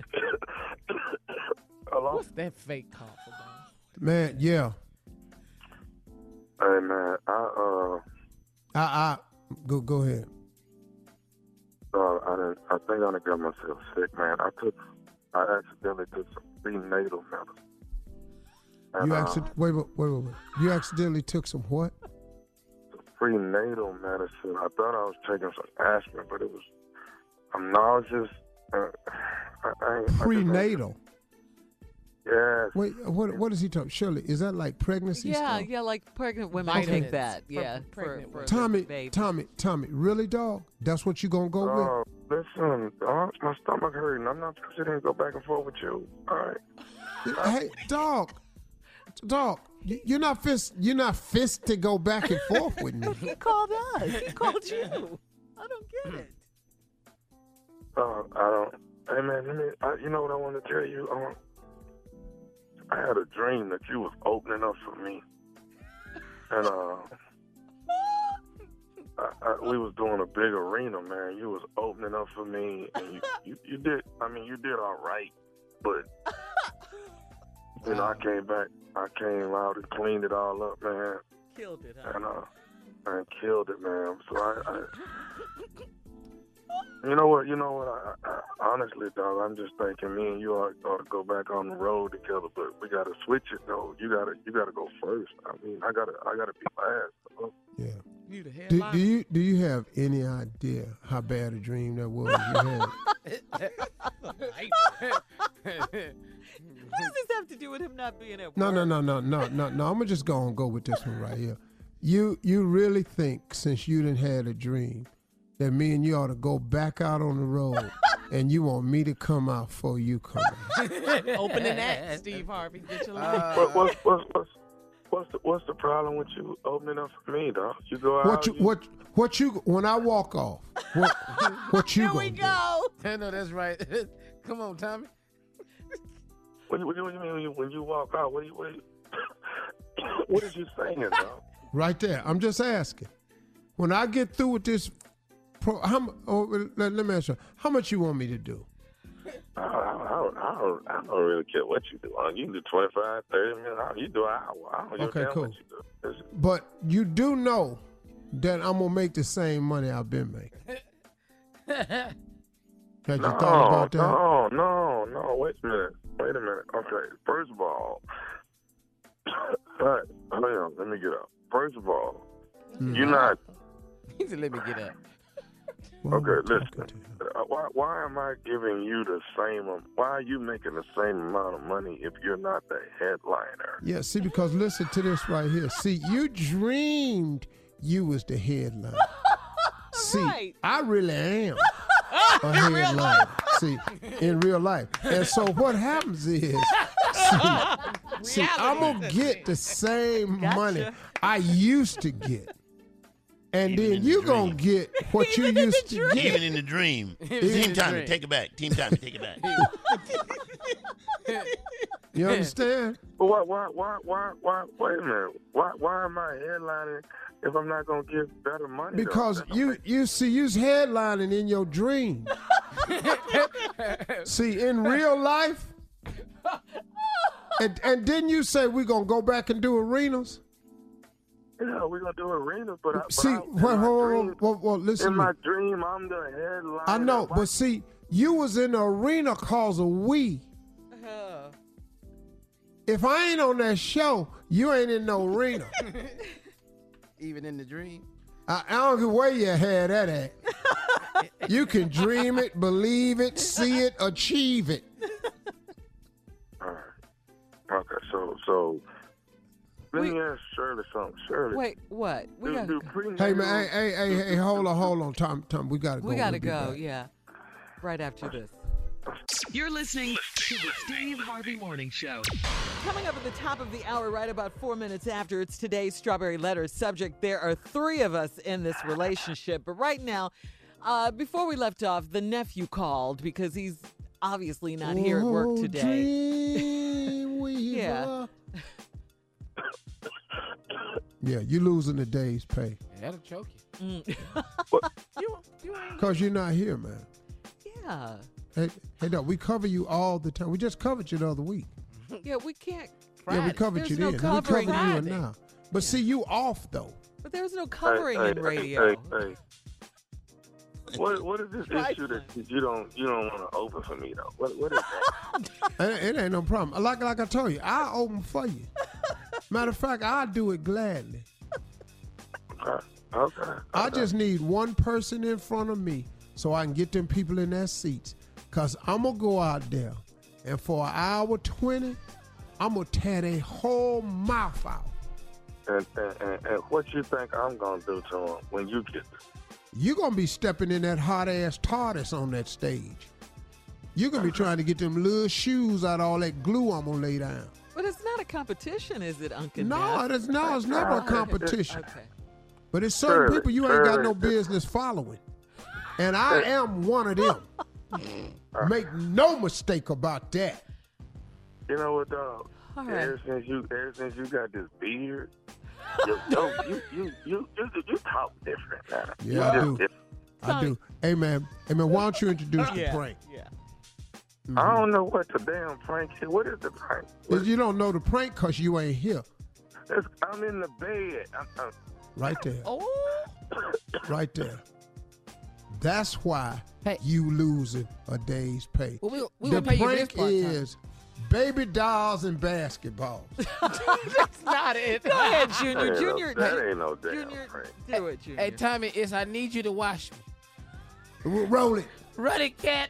Hello? What's that fake call for, man? Yeah. Hey, man, I, uh... I, I, go, go ahead. Uh, I didn't, I think I done got myself sick, man. I took, I accidentally took some prenatal medicine. And, you uh, accident, wait, wait, wait, wait, wait. You accidentally took some what? Some prenatal medicine. I thought I was taking some aspirin, but it was, I'm nauseous. Uh, I, I, prenatal? I yes. Wait, what What is he talking? Shirley, is that like pregnancy yeah, stuff? Yeah, like pregnant women Vitamins. take that. For yeah. pregnant for, for Tommy, baby. Tommy, Tommy, really, dog? That's what you going to go uh, with? Listen, uh, my stomach hurting. I'm not sitting to go back and forth with you. All right. Hey, dog. Dog, you're not fist. You're not fist to go back and forth with me. He called us. He called you. I don't get it. Uh, I don't. Hey man, let me. I, you know what I want to tell you? Um, I had a dream that you was opening up for me, and uh, I, I, we was doing a big arena, man. You was opening up for me, and you, you, you did. I mean, you did all right, but. You know, I came back, I came out and cleaned it all up, man. Killed it, huh? And, uh, and killed it, man. So I, I you know what, you know what, I, I, honestly, dog, I'm just thinking me and you ought, ought to go back on the road together, but we got to switch it, though. You got to, you got to go first. I mean, I got to, I got to be last. Though. Yeah. You the do, headline. do you do you have any idea how bad a dream that was you had? What does this have to do with him not being at work? No, no, no, no, no, no, no. I'm gonna just go and go with this one right here. You you really think since you done had a dream that me and you ought to go back out on the road and you want me to come out before you come out? Opening that, Steve Harvey. Get your line. Uh, what, what's, what's, what's, what's, the, what's the problem with you opening up for me, dog? You go out. What you, you, what what you when I walk off? What what you Here gonna we do? go. I know that's right. Come on, Tommy. What, what, what do you mean when you, when you walk out? What, do you, what, do you, what is you saying, dog? Right there. I'm just asking. When I get through with this, pro, how, oh, let, let me ask you, how much you want me to do? I, I, I, I, don't, I don't really care what you do. You can do twenty-five, thirty minutes. You do an hour. I don't give Okay, a damn cool. what you do. It's, But you do know that I'm going to make the same money I've been making. Had you no, thought about that? No, no, no. Wait a minute. Wait a minute. Okay. First of all, all right. Hold on. Let me get up. First of all, Hmm. you're not. He said, "Let me get up." Well, Okay, I'm listen. talking to you. Uh, why, why am I giving you the same? Um, why are you making the same amount of money if you're not the headliner? Yeah, see, because listen to this right here. See, you dreamed you was the headline. See, Right. I really am a headline. See, in real life. And so what happens is, see, See, I'm going to get the same Gotcha. money I used to get. And Even then in the you going to dream. get what you Even in used the to dream. get. Even in the dream. in Team the Tommy, dream. take it back. Team Tommy, take it back. You understand? But why, why, why, why, why, wait a minute. Why, why am I headlining if I'm not going to get better money? though? Because That don't you, make- you see, you's headlining in your dream. See, in real life, and, and didn't you say we're going to go back and do arenas? Yeah, we're going to do arenas, but I, but See, I, in, well, my well, dream, well, well, listen in to me. my dream, I'm the headliner. I know, Why- but see, you was in the arena cause of we. Uh, If I ain't on that show, you ain't in no arena. Even in the dream. I, I don't care where you had that at. You can dream it, believe it, see it, achieve it. All right. Okay, so, so, let We- me ask Shirley something. Shirley. Wait, what? We do, gotta do go. prenatal, Hey man, hey, hey, hey, hey, hold on, hold on, Tom, Tom, we gotta go. We gotta We'll be go. back. Yeah. Right after this. You're listening to the Steve Harvey Morning Show. Coming up at the top of the hour, right about four minutes after, it's today's Strawberry Letter subject. There are three of us in this relationship. But right now, uh, before we left off, the nephew called because he's obviously not here at work Oh, today. Dreamweaver. Yeah. Yeah, you losing the day's pay. Yeah, that'll choke you. Mm. You, you ain't. Because you're not here, man. Yeah. Hey, hey, no, we cover you all the time. We just covered you the other week. Yeah, we can't. Yeah, we covered There's you no then. covering we covered Friday. you now. But see, you off, though. But there's no covering hey, in hey, radio. Hey, hey. What what is this issue that you don't you don't want to open for me though? What what is that? It, it ain't no problem. Like like I told you, I open for you. Matter of fact, I do it gladly. Okay. Okay. I just need one person in front of me so I can get them people in their seats. Because I'm going to go out there, and for an hour twenty, I'm going to tear their whole mouth out. And, and, and, and what you think I'm gonna do to him when you get there? You're going to be stepping in that hot-ass TARDIS on that stage. You're going to be trying to get them little shoes out of all that glue I'm going to lay down. But it's not a competition, is it, Uncle No, Neff? it's, no, it's never a Okay. competition. Okay. But it's certain Shirley, people you ain't got no Shirley. business following. And I am one of them. Make no mistake about that. You know what, dog? All right. Ever since you ever since you got this beard, you yo, you, you, you, you, you talk different now. Yeah, You I just do. different. I do. Hey, man. Hey, man, why don't you introduce the Yeah. prank? Yeah. I don't know what the damn prank is. What is the prank? What, You don't know the prank because you ain't here. it's, I'm in the bed. I'm, I'm, Right there. Oh. Right there. That's why Hey. you losing a day's pay. Well, we, we the gonna pay you for this prank part. Tommy. is baby dolls and basketballs. That's not it. Go ahead, that Junior. ain't Junior. no, that ain't no damn Junior, prank. do it, Junior. Hey, Tommy, it's I need you to wash me. We'll roll it. Run it, cat.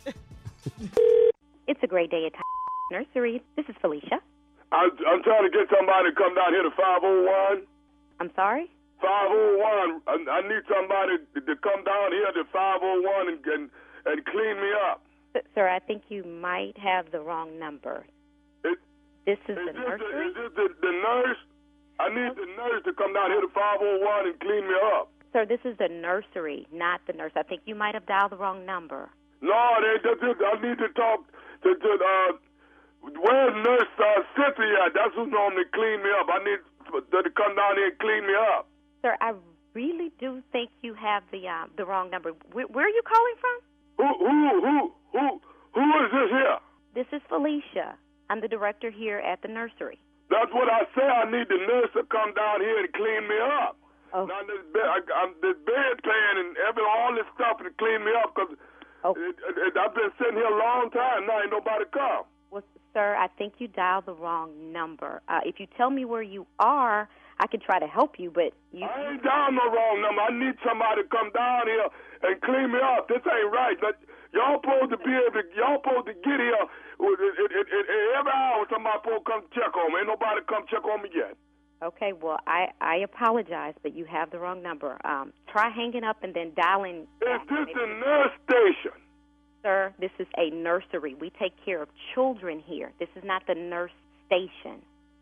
It's a great day at Nursery. This is Felicia. I'm, I'm trying to get somebody to come down here to five oh one. I'm sorry? five oh one. I, I need somebody to, to come down here to five oh one and, and, and clean me up. S- Sir, I think you might have the wrong number. It, This is is the this, the, nursery? is this the, the nurse? I need the nurse to come down here to five oh one and clean me up. Sir, this is the nursery, not the nurse. I think you might have dialed the wrong number. No, they, they, they, I need to talk to, to uh, where's Nurse uh, Cynthia? That's who normally clean me up. I need for- to come down here and clean me up. Sir, I really do think you have the uh, the wrong number. Where, where are you calling from? Who, who, who, who, who is this here? This is Felicia. I'm the director here at the nursery. That's what I say. I need the nurse to come down here and clean me up. Oh. Now this bed, I, I'm this bed pan and every all this stuff to clean me up because Oh. it, it, it, I've been sitting here a long time. Now ain't nobody come. Well, sir, I think you dialed the wrong number. Uh, if you tell me where you are, I can try to help you, but you... I ain't down no wrong number. I need somebody to come down here and clean me up. This ain't right. But y'all supposed to be able to, y'all supposed to get here with it, it, it, it, every hour somebody supposed to come check on me. Ain't nobody come check on me yet. Okay, well, I, I apologize, but you have the wrong number. Um, try hanging up and then dialing... Is this the nurse station? Sir, this is a nursery. We take care of children here. This is not the nurse station.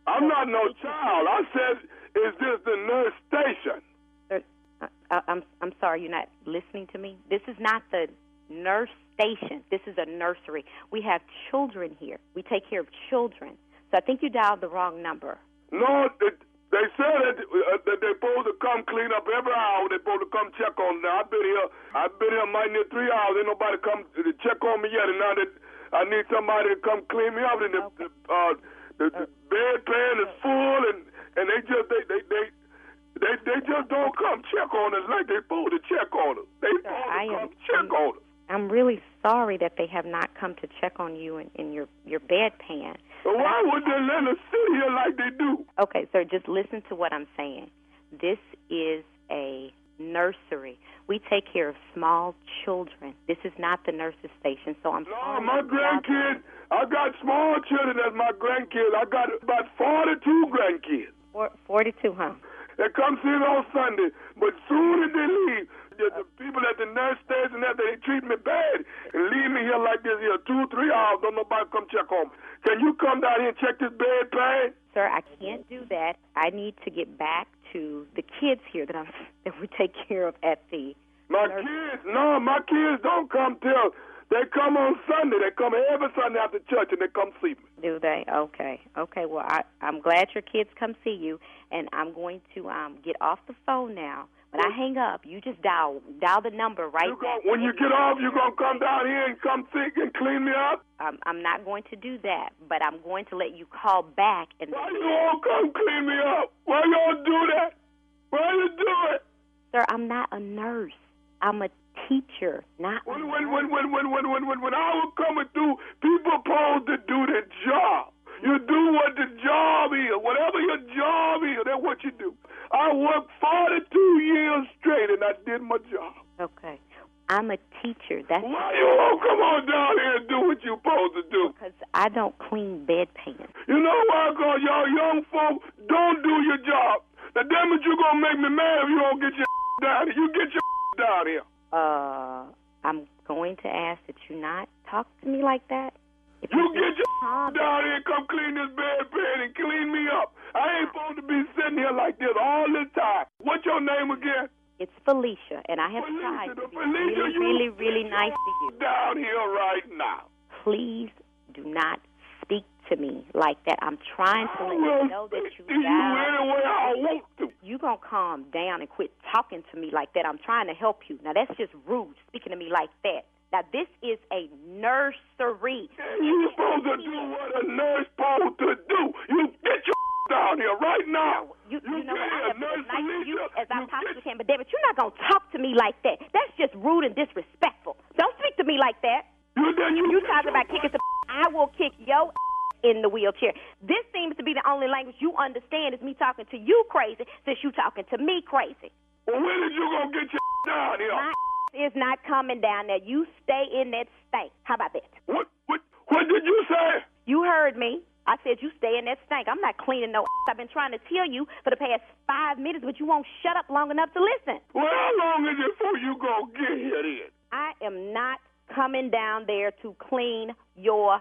I'm not no child. I said, is this the nurse station? Sir, I, I'm I'm sorry, you're not listening to me. This is not the nurse station. This is a nursery. We have children here. We take care of children. So I think you dialed the wrong number. No, it, they said that, uh, that they're supposed to come clean up every hour. They're supposed to come check on me. I've been here. I've been here mighty near three hours. Ain't nobody come to check on me yet. And now that I need somebody to come clean me up, and the Okay. the, uh, the, the bedpan is full, and, and they just they they they. They they just don't come check on us like they supposed to check on us. They Sir, supposed I to am- come check on us. I'm really sorry that they have not come to check on you in, in your, your bedpan. So why would they let us sit here like they do? Okay, sir, just listen to what I'm saying. This is a nursery. We take care of small children. This is not the nurse's station, so I'm No, sorry. my grandkids, I got small children as my grandkids. I got about forty-two grandkids. Four, forty-two, huh? They come see me on Sunday, but soon as they leave, the, the people at the nurse station, that they treat me bad and leave me here like this here two, three hours. Don't nobody come check on me. Can you come down here and check this bedpan? Sir, I can't do that. I need to get back to the kids here that I'm that we take care of at the My nurse- kids, no, my kids don't come till they come on Sunday. They come every Sunday after church and they come see me. Do they? Okay. Okay. Well, I, I'm glad your kids come see you, and I'm going to um, get off the phone now. When I hang up, you just dial dial the number right You back. gon- when you get off, you going to come down here and come see and clean me up? Um, I'm not going to do that, but I'm going to let you call back. And Why you all come clean me up? Why y'all do that? Why you do it? Sir, I'm not a nurse. I'm a teacher, not a When, nurse. when, when, when, when, when, when, when, when I was coming through, people supposed to do their job. You do what the job is. Whatever your job is, that's what you do. I worked forty-two years straight, and I did my job. Okay. I'm a teacher. That's Why you all come on down here and do what you supposed to do? because I don't clean bedpans. You know why? Because y'all young folk don't do your job. Now, damn it, you going to make me mad if you don't get your down here. You get your down here. Uh, I'm going to ask that you not talk to me like that. If You just get your calm down here and come clean this bedpan and clean me up. I ain't supposed to be sitting here like this all the time. What's your name again? It's Felicia, and I have Felicia, tried to the be Felicia, really, you really, really nice to you. Down here right now. Please do not speak to me like that. I'm trying to I let will you know that you speak to you got. any way I want to. You gonna calm down and quit talking to me like that. I'm trying to help you. Now that's just rude speaking to me like that. Now this is a nursery. You supposed to do what a nurse supposed to do. You get your down here right now. You, you, You know what? get I have here, been as Nurse nice to you Felicia. as I You possibly get- can, but David, you're not gonna talk to me like that. That's just rude and disrespectful. Don't speak to me like that. You then you You get talking your about kicking some? I will kick your in the wheelchair. This seems to be the only language you understand is me talking to you crazy, since you talking to me crazy. Well, when is you gonna get your down here? My is not coming down there. You stay in that stank. How about that? What what what did you say? You heard me. I said you stay in that stank. I'm not cleaning no ass. I've been trying to tell you for the past five minutes, but you won't shut up long enough to listen. Well, how long is it before you gonna get here then? I am not coming down there to clean your.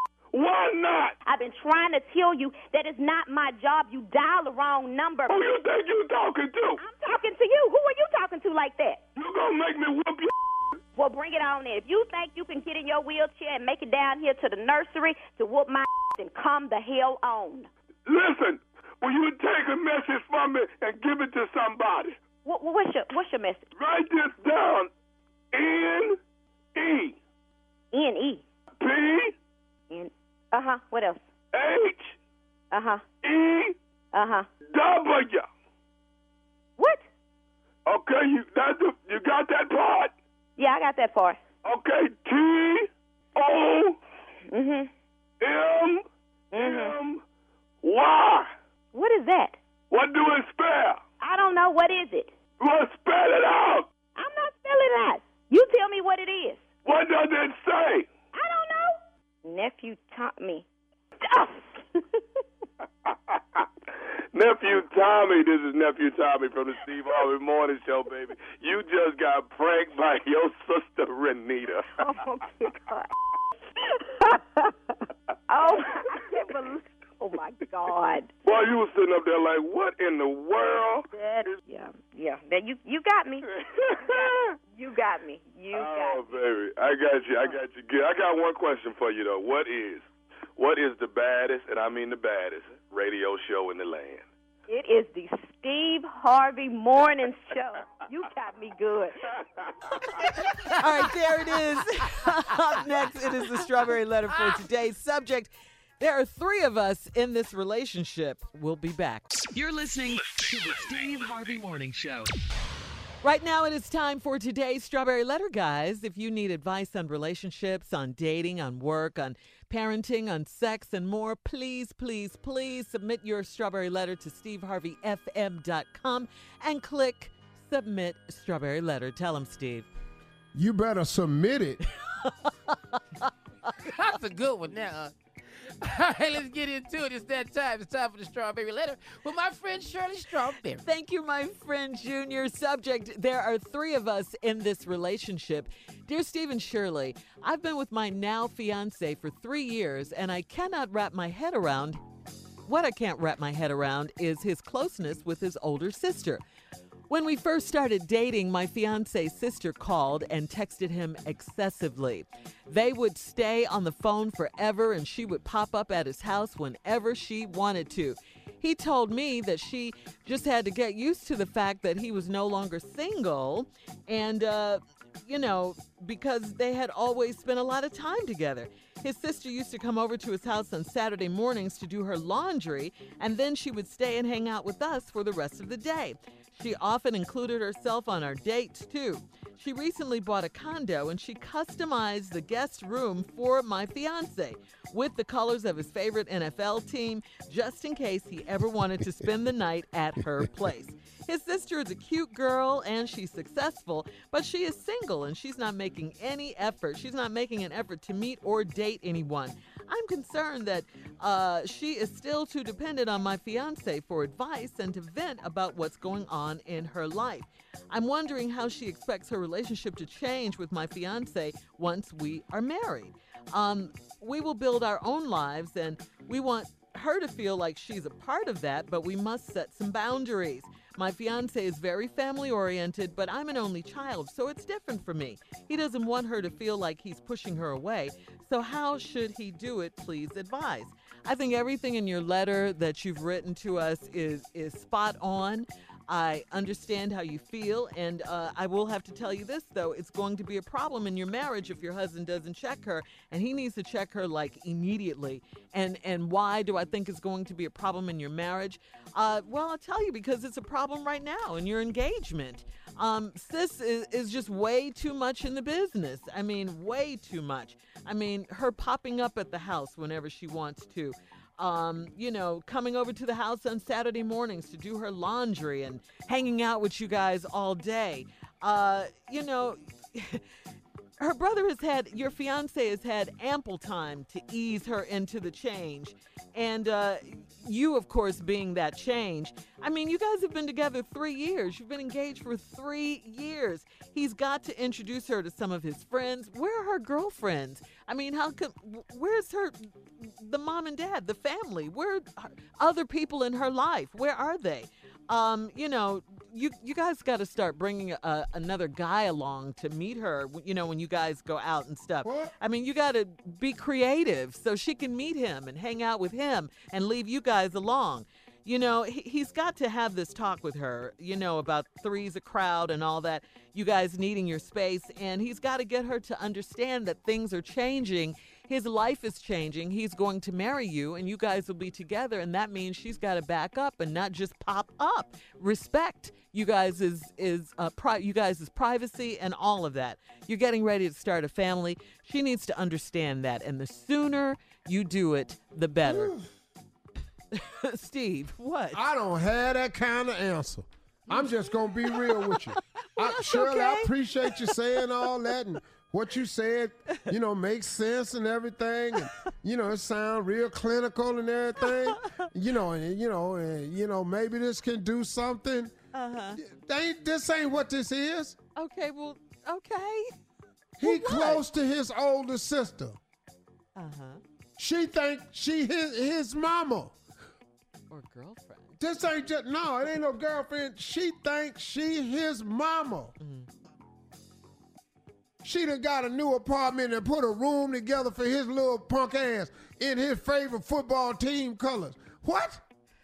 Why not? I've been trying to tell you that it's not my job. You dial the wrong number. Who you think you talking to? I'm talking to you. Who are you talking to like that? You gonna make me whoop your Well, bring it on in. If you think you can get in your wheelchair and make it down here to the nursery to whoop my then come the hell on. Listen, will you take a message from me and give it to somebody? What, what's your What's your message? Write this down. N E N E. P N. Uh huh. What else? H Uh huh. E Uh huh. W. What? Okay, you that you got that part? Yeah, I got that part. Okay, T O Mhm. M Mhm. M Y. What is that? What do it spell? I don't know. What is it? Well, spell it out. I'm not spelling it out. You tell me what it is. What does it say? I don't know. Nephew taught me. Oh. Nephew Tommy, this is Nephew Tommy from the Steve Harvey Morning Show, baby. You just got pranked by your sister, Renita. Oh, God. oh, I can't believe. Oh, my God. you. I got you good. I got one question for you though. What is, what is the baddest, and I mean the baddest, radio show in the land? It is the Steve Harvey Morning Show. You got me good. All right, there it is. Up next, it is the Strawberry Letter for today's subject. There are three of us in this relationship. We'll be back. You're listening to the Steve Harvey Morning Show. Right now, it is time for today's Strawberry Letter, guys. If you need advice on relationships, on dating, on work, on parenting, on sex, and more, please, please, please submit your Strawberry Letter to steve harvey f m dot com and click Submit Strawberry Letter. Tell them, Steve. You better submit it. That's a good one now. Huh? All right, let's get into it. It's that time. It's time for the Strawberry Letter with my friend Shirley Strawberry. Thank you, my friend Junior. Subject, there are three of us in this relationship. Dear Steve and Shirley, I've been with my now fiance for three years, and I cannot wrap my head around, what I can't wrap my head around is his closeness with his older sister. When we first started dating, my fiance's sister called and texted him excessively. They would stay on the phone forever, and she would pop up at his house whenever she wanted to. He told me that she just had to get used to the fact that he was no longer single and, uh, you know, because they had always spent a lot of time together. His sister used to come over to his house on Saturday mornings to do her laundry, and then she would stay and hang out with us for the rest of the day. She often included herself on our dates, too. She recently bought a condo, and she customized the guest room for my fiancé with the colors of his favorite N F L team, just in case he ever wanted to spend the night at her place. His sister is a cute girl, and she's successful, but she is single, and she's not making any effort. She's not making an effort to meet or date anyone. I'm concerned that uh, she is still too dependent on my fiance for advice and to vent about what's going on in her life. I'm wondering how she expects her relationship to change with my fiance once we are married. Um, we will build our own lives, and we want her to feel like she's a part of that, but we must set some boundaries. My fiance is very family-oriented, but I'm an only child, so it's different for me. He doesn't want her to feel like he's pushing her away, so how should he do it? Please advise. I think everything in your letter that you've written to us is, is spot on. I understand how you feel, and uh, I will have to tell you this, though. It's going to be a problem in your marriage if your husband doesn't check her, and he needs to check her, like, immediately. And and why do I think it's going to be a problem in your marriage? Uh, well, I'll tell you, because it's a problem right now in your engagement. Um, sis is, is just way too much in the business. I mean, way too much. I mean, her popping up at the house whenever she wants to. Um, you know, coming over to the house on Saturday mornings to do her laundry and hanging out with you guys all day. Uh, you know, her brother has had, your fiance has had ample time to ease her into the change. And uh, you, of course, being that change. I mean, you guys have been together three years. You've been engaged for three years. He's got to introduce her to some of his friends. Where are her girlfriends? I mean, how come, where's her, the mom and dad, the family? Where are other people in her life? Where are they? Um, you know, you you guys got to start bringing a, another guy along to meet her, you know, when you guys go out and stuff. What? I mean, you got to be creative so she can meet him and hang out with him and leave you guys along. You know, he, he's got to have this talk with her, you know, about three's a crowd and all that, you guys needing your space. And he's got to get her to understand that things are changing. His life is changing. He's going to marry you, and you guys will be together. And that means she's got to back up and not just pop up. Respect you guys is is uh, pri- you guys is privacy and all of that. You're getting ready to start a family. She needs to understand that, and the sooner you do it, the better. Steve, what? I don't have that kind of answer. I'm just going to be real with you. Well, I, Shirley, okay. I appreciate you saying all that, and what you said, you know, makes sense and everything. And, you know, it sounds real clinical and everything. You know, and, you know, and, you know, maybe this can do something. Uh-huh. They, this ain't what this is. Okay, well, okay. He Well, close to his older sister. Uh-huh. She think she his, his mama. Or girlfriend. This ain't just, no, it ain't no girlfriend. She thinks she his mama. Mm. She done got a new apartment and put a room together for his little punk ass in his favorite football team colors. What?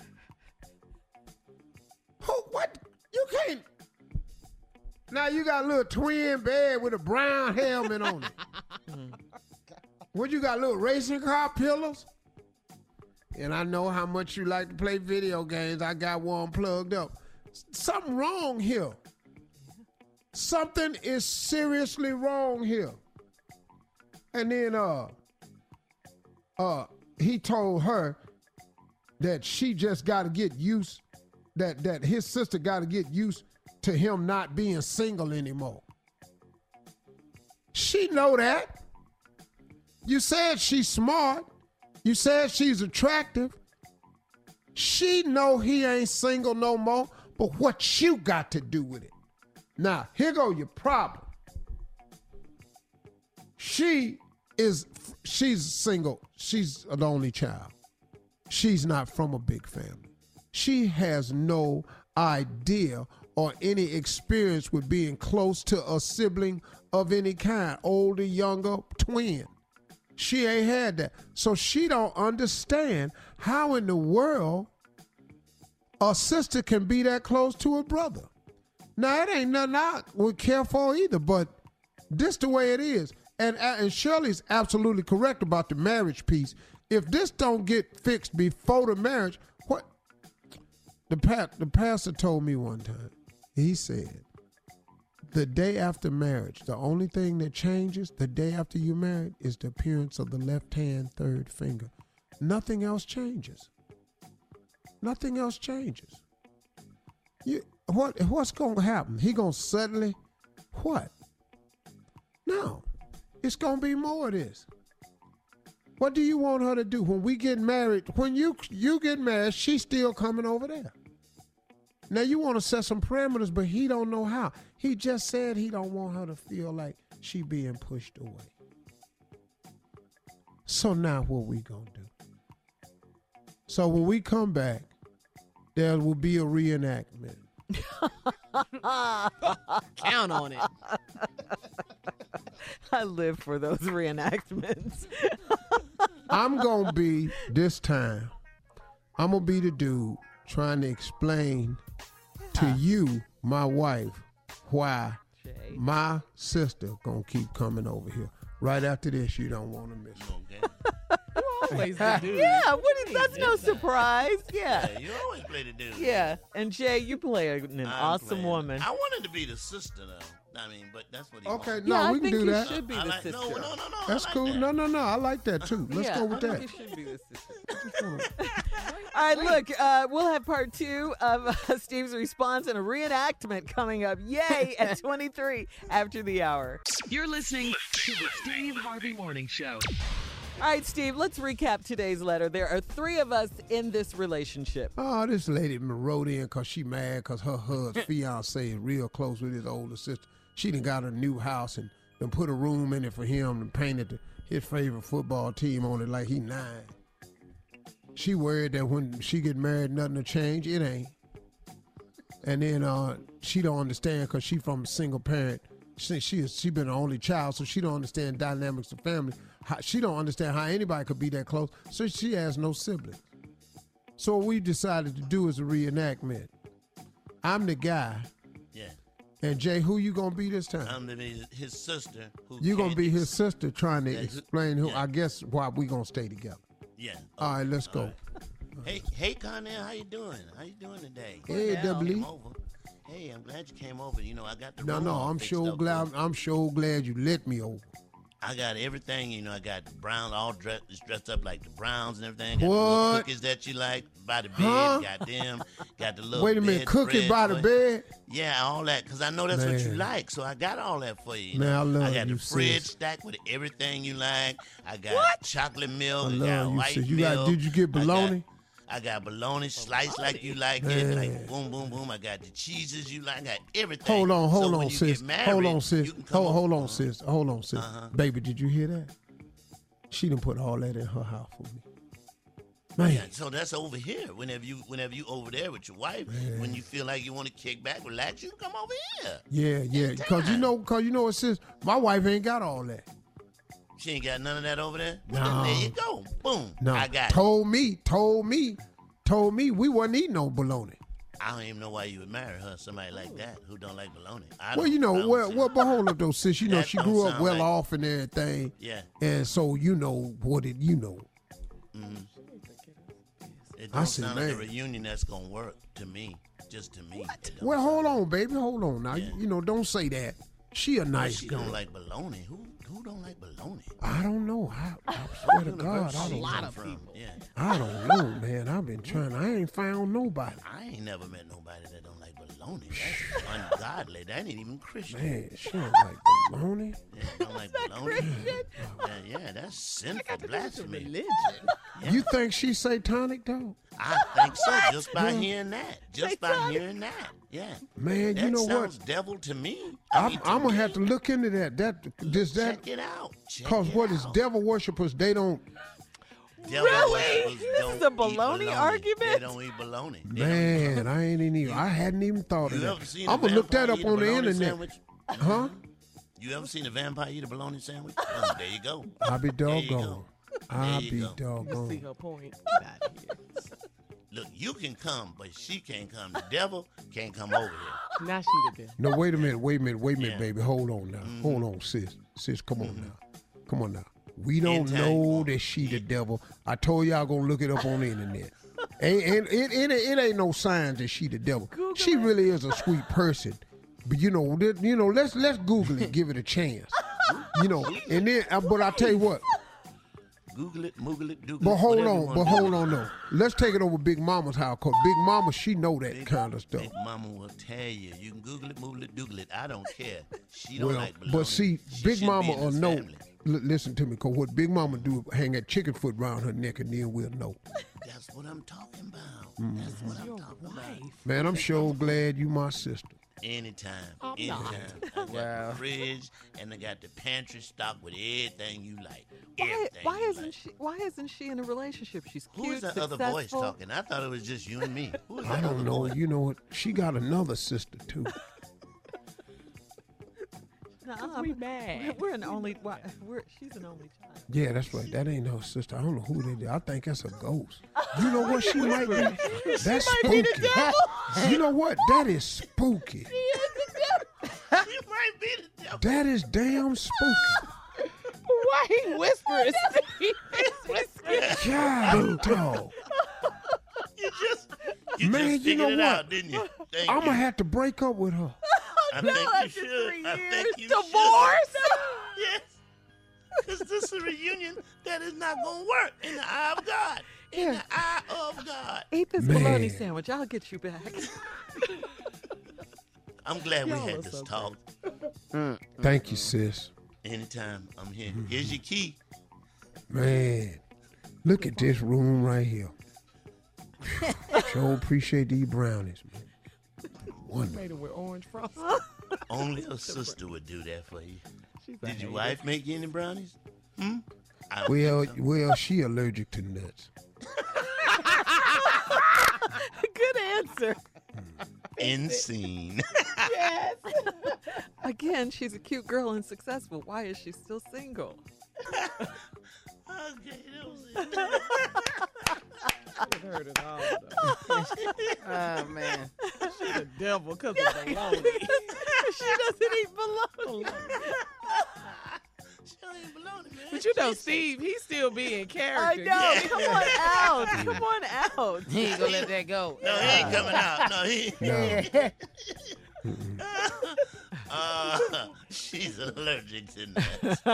Who? What? You can't. Now you got a little twin bed with a brown helmet on it. What, you got little racing car pillows? And I know how much you like to play video games. I got one plugged up. Something wrong here. Something is seriously wrong here. And then uh uh he told her that she just got to get used that that his sister got to get used to him not being single anymore. She know that. You said she's smart. You said she's attractive. She know he ain't single no more, but what you got to do with it? Now, here go your problem. She is, she's single. She's an only child. She's not from a big family. She has no idea or any experience with being close to a sibling of any kind, older, younger, twin. She ain't had that. So she don't understand how in the world a sister can be that close to a brother. Now, it ain't nothing I would care for either, but this the way it is. And, and Shirley's absolutely correct about the marriage piece. If this don't get fixed before the marriage, what? The, pa- the pastor told me one time, he said, the day after marriage, the only thing that changes the day after you're married is the appearance of the left hand third finger. Nothing else changes. Nothing else changes. You, what, what's going to happen? He going to suddenly, what? No, it's going to be more of this. What do you want her to do? When we get married, when you you get married, she's still coming over there. Now, you want to set some parameters, but he don't know how. He just said he don't want her to feel like she being pushed away. So now what we going to do? So when we come back, there will be a reenactment. Count on it. I live for those reenactments. I'm going to be, this time, I'm going to be the dude trying to explain to you, my wife, why Jay. my sister going to keep coming over here. Right after this, you don't want to miss it. Always the dude. Yeah, what is, that's no surprise. Yeah. Yeah, you always play the dude. Yeah, and Jay, you play an I'm awesome playing. woman. I wanted to be the sister, though. I mean, but that's what he Okay, wants. no, Yeah, I we can think do you that. should be I the like, sister. no, no, no, no. That's I like cool. that. No, no, no. I like that, too. Let's yeah, go with I that. think you should be the sister. All right, look, uh, we'll have part two of uh, Steve's response and a reenactment coming up. Yay, at twenty-three after the hour. You're listening to the Steve Harvey Morning Show. All right, Steve, let's recap today's letter. There are three of us in this relationship. Oh, this lady wrote in because she mad because her husband's fiance is real close with his older sister. She done got a new house and done put a room in it for him and painted the, his favorite football team on it like he nine. She worried that when she get married, nothing will change. It ain't. And then uh, she don't understand because she from a single parent. She she is, she been the only child, so she don't understand dynamics of family. How, she don't understand how anybody could be that close, so she has no siblings. So what we decided to do is a reenactment. I'm the guy. Yeah. And Jay, who you gonna be this time? I'm gonna be his sister. Who You gonna can't be his ex- sister trying to Yeah, who- explain who, yeah. I guess, why we gonna stay together. Yeah. All right, let's go. right. Hey, hey, Connell, how you doing? How you doing today? Hey, Glad you W. came over. Hey, I'm glad you came over. You know, I got the No, room no, all I'm fixed sure up glad. for- I'm sure glad you let me over. I got everything. You know, I got the brown all dressed dressed up like the Browns and everything. Got the What? little cookies that you like by the bed. Huh? Got them. Got the little. Wait a minute, cookie bedspread by the for- bed? Yeah, all that, because I know that's what you Man. like. So I got all that for you. you Man, know? I love got you, the fridge sis. stacked with everything you like. I got What? chocolate I milk. I got love you. white sis. You milk. got? Did you get I got- bologna? I got bologna sliced like you like Man. it, like boom, boom, boom. I got the cheeses you like. I got everything. Hold on, hold so on, when you sis. Get married, hold on, sis. you can come Hold, over. hold on, sis. Hold on, sis. Uh-huh. Baby, did you hear that? She done put all that in her house for me. Man. Yeah, so that's over here. Whenever you whenever you over there with your wife, Man. when you feel like you want to kick back, relax, you can come over here. Yeah, yeah. Because you know, cause you know what, sis? My wife ain't got all that. She ain't got none of that over there? No. Well, then there you go. Boom. No. I got it. Told me, told me, told me we wasn't eating no bologna. I don't even know why you would marry her, somebody like that who don't like bologna. I Well, don't- you I know, don't well, see well, it. but hold up, though, sis. You know, That she don't grew up sound well like- off and everything. Yeah. And so, you know, what it, you know. Mhm. It I don't see, sound like a man. reunion that's going to work to me. Just to me. It don't Well, sound hold on, baby. Hold on. Now, you, you know, don't say that. She a Well, nice she girl. don't like bologna. Who who don't like bologna? I don't know. I, I swear to God, I A don't lot know. of people. Yeah. I don't know, man. I've been trying. I ain't found nobody. I ain't never met nobody that don't like bologna. That's ungodly. That ain't even Christian. Man, she don't like bologna. Yeah, don't like bologna. Yeah, yeah, that's sinful blasphemy. You think she's satanic, though? I think so, just by Yeah. hearing that. Just by hearing that. Yeah. Man, that you know sounds what? devil to me. I I'm, mean, to I'm gonna me, have to look into that. That this that. Check it out. Check Cause it what is out. devil worshippers? They don't. Devil Really? worshippers This don't is a eat bologna They argument? don't eat bologna. They Man, I ain't even. I hadn't even thought of You that. ever seen I'm a gonna look that vampire up eat a on the bologna internet. sandwich? Huh? You ever seen a vampire eat a bologna sandwich? Oh, there you go. I be There you doggone. go. I There you be go. You see doggone. her point. Get out of here. Look, you can come, but she can't come. The devil can't come over here. Now she the best. No, wait a minute. Wait a minute. Wait a minute, Yeah. baby. Hold on now. Mhm. Hold on, sis. Sis, come on Mhm. now. Come on now. We don't Anytime you know want. that she the devil. I told y'all gonna look it up on the internet. Ain't, ain't, it, it, it ain't no signs that she the devil. She really is a sweet person. But you know, th- you know, let's let's Google it, give it a chance. You know, and then, uh, but I tell you what. Google it, Moogle it, Google But it. hold whatever you on, wanna but do. hold on, though. Let's take it over Big Mama's house, cause Big Mama, she know that kind of stuff. Big Mama will tell you. You can Google it, Moogle it, Google it. I don't care. She don't Well, like bologna. but see, She Big shouldn't Mama be in will this know. family. L- listen to me, cause what Big Mama do, hang that chicken foot around her neck, and then we'll know. That's what I'm talking about. Mm. That's what I'm talking about. Man, I'm sure glad you my sister. Anytime. I'm anytime. not. I got Wow. the fridge and I got the pantry stocked with everything you like. Why, Everything why you isn't like. she? Why isn't she in a relationship? She's cute, Who is that successful. other voice talking? I thought it was just you and me. Who is I that don't other know. voice? You know what? She got another sister too. Nuh-uh, we mad. We're an only. why- We're, she's an only child. Yeah, that's right. That ain't her sister. I don't know who they. I think that's a ghost. You know what? She might be. That's might be spooky. the devil. You know what? That is spooky. You might be the devil. That is damn spooky. Why he whispering? Steve? God, dog. You just, you Man, just you know figured it what? out, didn't you? Thank I'm you. gonna have to break up with her. I No, think you after should. three I years, think you divorce. should. Yes. Because this is a reunion that is not going to work in the eye of God. In Here. the eye of God. Eat this Man. bologna sandwich. I'll get you back. I'm glad we Y'all had are this so talk. Thank you, sis. Anytime I'm here. Here's your key. Man, look at this room right here. Sure appreciate these brownies, man. Wonderful. Made it with orange frosting. Only a sister would do that for you. She's a Did your hater. wife make you any brownies? Hmm? I- Well, well, she allergic to nuts. Good answer. Insane. Yes. Again, she's a cute girl and successful. Why is she still single? Okay, that was it. I've heard it all. Though. Oh man, she's a devil because of bologna. She doesn't eat bologna. She don't even bologna, man. But you know, Steve, he still be in I character. know. Yeah. Come on out. Come on out. He ain't gonna let that go. No, he ain't coming out. No, he No. Uh, she's allergic to nuts.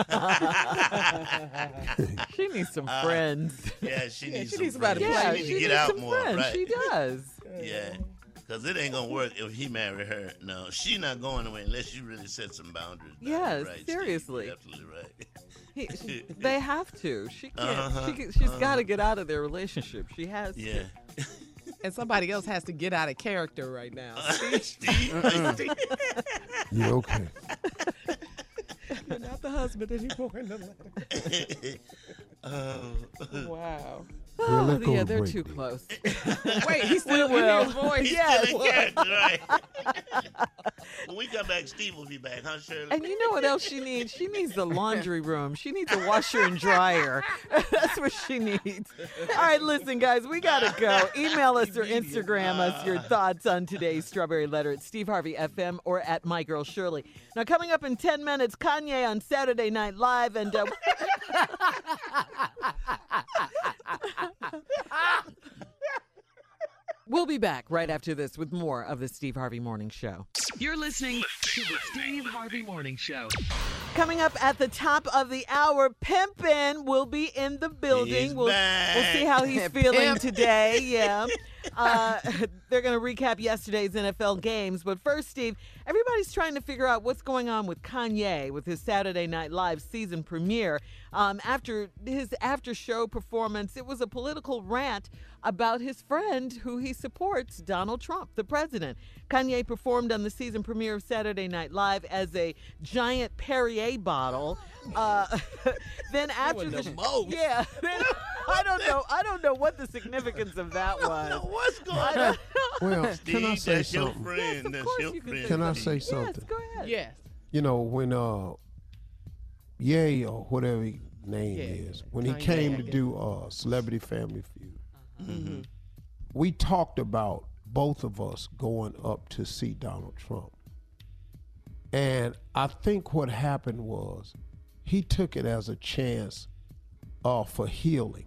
She needs some Uh, friends. Yeah, she Yeah, needs she some needs somebody friends. to Yeah, play she she need to needs get out some more, friends. right? She does. Yeah, because it ain't gonna work if he marry her. No, she not going away unless you really set some boundaries. down, Yes, right, Steve? seriously. You're absolutely right. He, she, they have to. She can't. Uh-huh, She, can- she's uh-huh. got to get out of their relationship. She has Yeah. to. And somebody else has to get out of character right now. Steve, Steve. You okay? You're not the husband anymore in the letter. Oh. Wow. Oh, We'll yeah, they're break too then. close. Wait, he still We can hear his will. voice. He's Yes. still in character, right? When we come back, Steve will be back, huh, Shirley? And you know what else she needs? She needs the laundry room. She needs a washer and dryer. That's what she needs. All right, listen, guys, we got to go. Email us or Instagram us your thoughts on today's Strawberry Letter at Steve Harvey F M or at My Girl Shirley. Now, coming up in ten minutes, Kanye on Saturday Night Live. And uh, we'll be back right after this with more of the Steve Harvey Morning Show. You're listening to the Steve Harvey Morning Show. Coming up at the top of the hour, Pimpin' will be in the building. He's we'll, back. we'll see how he's feeling Pimp. today. Yeah. Uh, they're going to recap yesterday's N F L games. But first, Steve, everybody's trying to figure out what's going on with Kanye with his Saturday Night Live season premiere. Um, after his after-show performance, it was a political rant about his friend who he supports, Donald Trump, the president. Kanye performed on the season premiere of Saturday Night Live as a giant Perrier bottle. Uh, then after the, the most. yeah, then, I don't know. I don't know what the significance of that was. What's going I on? don't know. Well, Steve, can I say that's your something? friend. Yes, of that's course your you can friend. Can I Steve. say Yes, something? go ahead. Yes. You know, when uh, Ye or whatever his name Yeah, is, when he Kanye, came I to guess. do uh, Celebrity Family Feud, Mm-hmm. we talked about both of us going up to see Donald Trump. And I think what happened was he took it as a chance uh, for healing.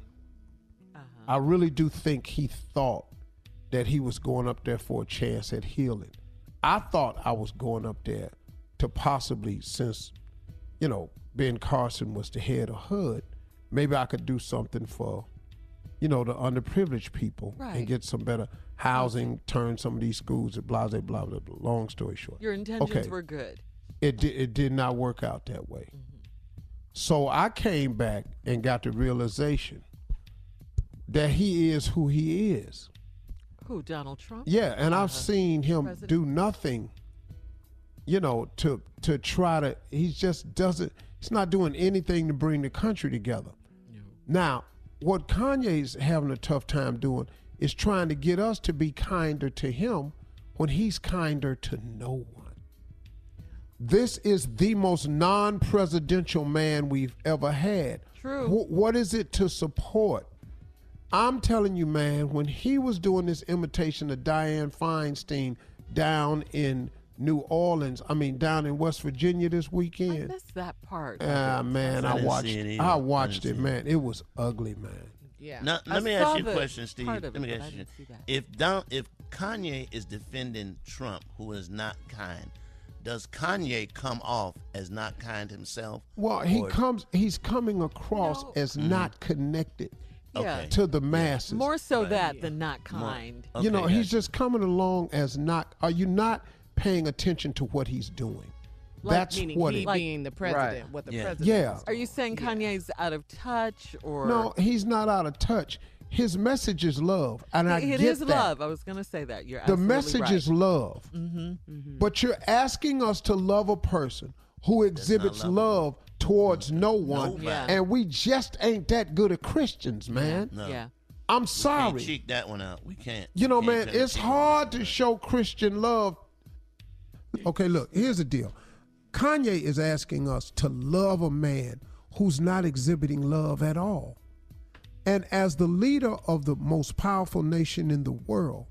I really do think he thought that he was going up there for a chance at healing. I thought I was going up there to possibly, since, you know, Ben Carson was the head of H U D, maybe I could do something for, you know, the underprivileged people Right. and get some better housing, turn some of these schools, blah, blah, blah, blah, blah. Long story short. Your intentions Okay. were good. It did, it did not work out that way. So I came back and got the realization that he is who he is. Who, Donald Trump? Yeah, and I've seen him President? do nothing, you know, to to try to, he just doesn't, he's not doing anything to bring the country together. Now, what Kanye's having a tough time doing is trying to get us to be kinder to him when he's kinder to no one. This is the most non-presidential man we've ever had. True. Wh- what is it to support? I'm telling you, man, when he was doing this imitation of Dianne Feinstein down in New Orleans, I mean, down in West Virginia this I weekend. missed that part. Ah, man, I I didn't watched see it either. I I watched didn't it, see man. It was ugly, man. Yeah. Now, I let me saw ask you the a question, Steve. part of Let me it, but ask I you. didn't see that. If Don, if Kanye is defending Trump, who is not kind, does Kanye come off as not kind himself? Well, he Or- comes he's coming across No. as not connected Yeah. Okay. to the masses. More so Right. that than not kind. Okay, you know, he's gotcha. just coming along as not, are you not paying attention to what he's doing? Like, That's Meaning what he it Like- being the president, Right. what the Yeah. president Yeah. is Are you saying Kanye's out of touch or No, he's not out of touch. His message is love, and I it get is that. love. I was going to say that. You're The absolutely message right. is love, Mm-hmm. but you're asking us to love a person who exhibits lovable. love towards no one, Nobody. Yeah. and we just ain't that good at Christians, man. No. Yeah. I'm We can't sorry. cheek that one out. We can't. You know, we man, can't cut it's it. hard to show Christian love. Okay, look, here's the deal. Kanye is asking us to love a man who's not exhibiting love at all. And as the leader of the most powerful nation in the world,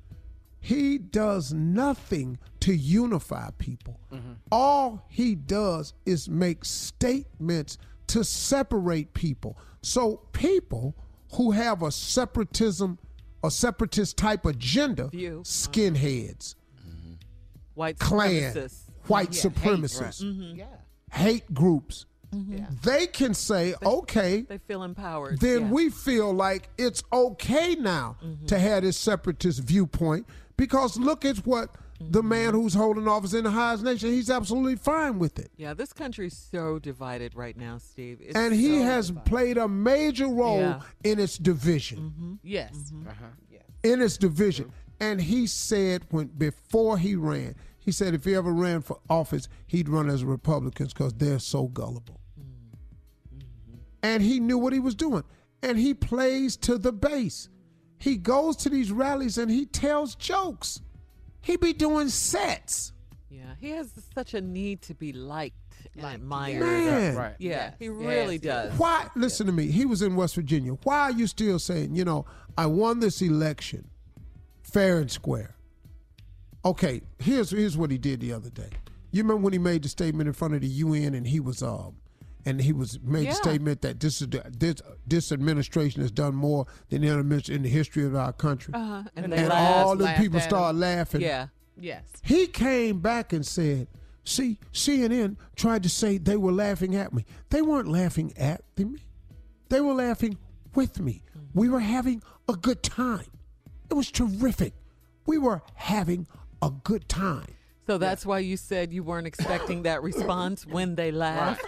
he does nothing to unify people. All he does is make statements to separate people. So people who have a separatism, a separatist type agenda, View. skinheads, White Klan, supremacists. white Yeah, hate, supremacists, Mhm. Yeah. hate groups, Yeah. they can say, okay, They feel empowered. then yeah. we feel like it's okay now to have this separatist viewpoint because look at what the man who's holding office in the highest nation, he's absolutely fine with it. Yeah, this country's so divided right now, Steve. It's And he so has divided. played a major role Yeah. in its division. Yes. Uh-huh. Yes. In its division. And he said when before he ran, he said if he ever ran for office, he'd run as Republicans because they're so gullible. and he knew what he was doing. And he plays to the base. He goes to these rallies and he tells jokes. He be doing sets. Yeah, he has such a need to be liked and admired. Man. Right. Yeah, Yes. he really Yes, does. Why? Listen to me. He was in West Virginia. Why are you still saying, you know, I won this election fair and square? Okay, here's here's what he did the other day. You remember when he made the statement in front of the U N and he was um and he was made Yeah. the statement that this is the, this this administration has done more than any other administration in the history of our country. Uh-huh. And, And, they laughed. all the laughed people at him. started laughing. Yeah. Yes. He came back and said, see, C N N tried to say they were laughing at me. They weren't laughing at me. They were laughing with me. We were having a good time. It was terrific. We were having a good time. So that's why you said you weren't expecting that response when they laughed.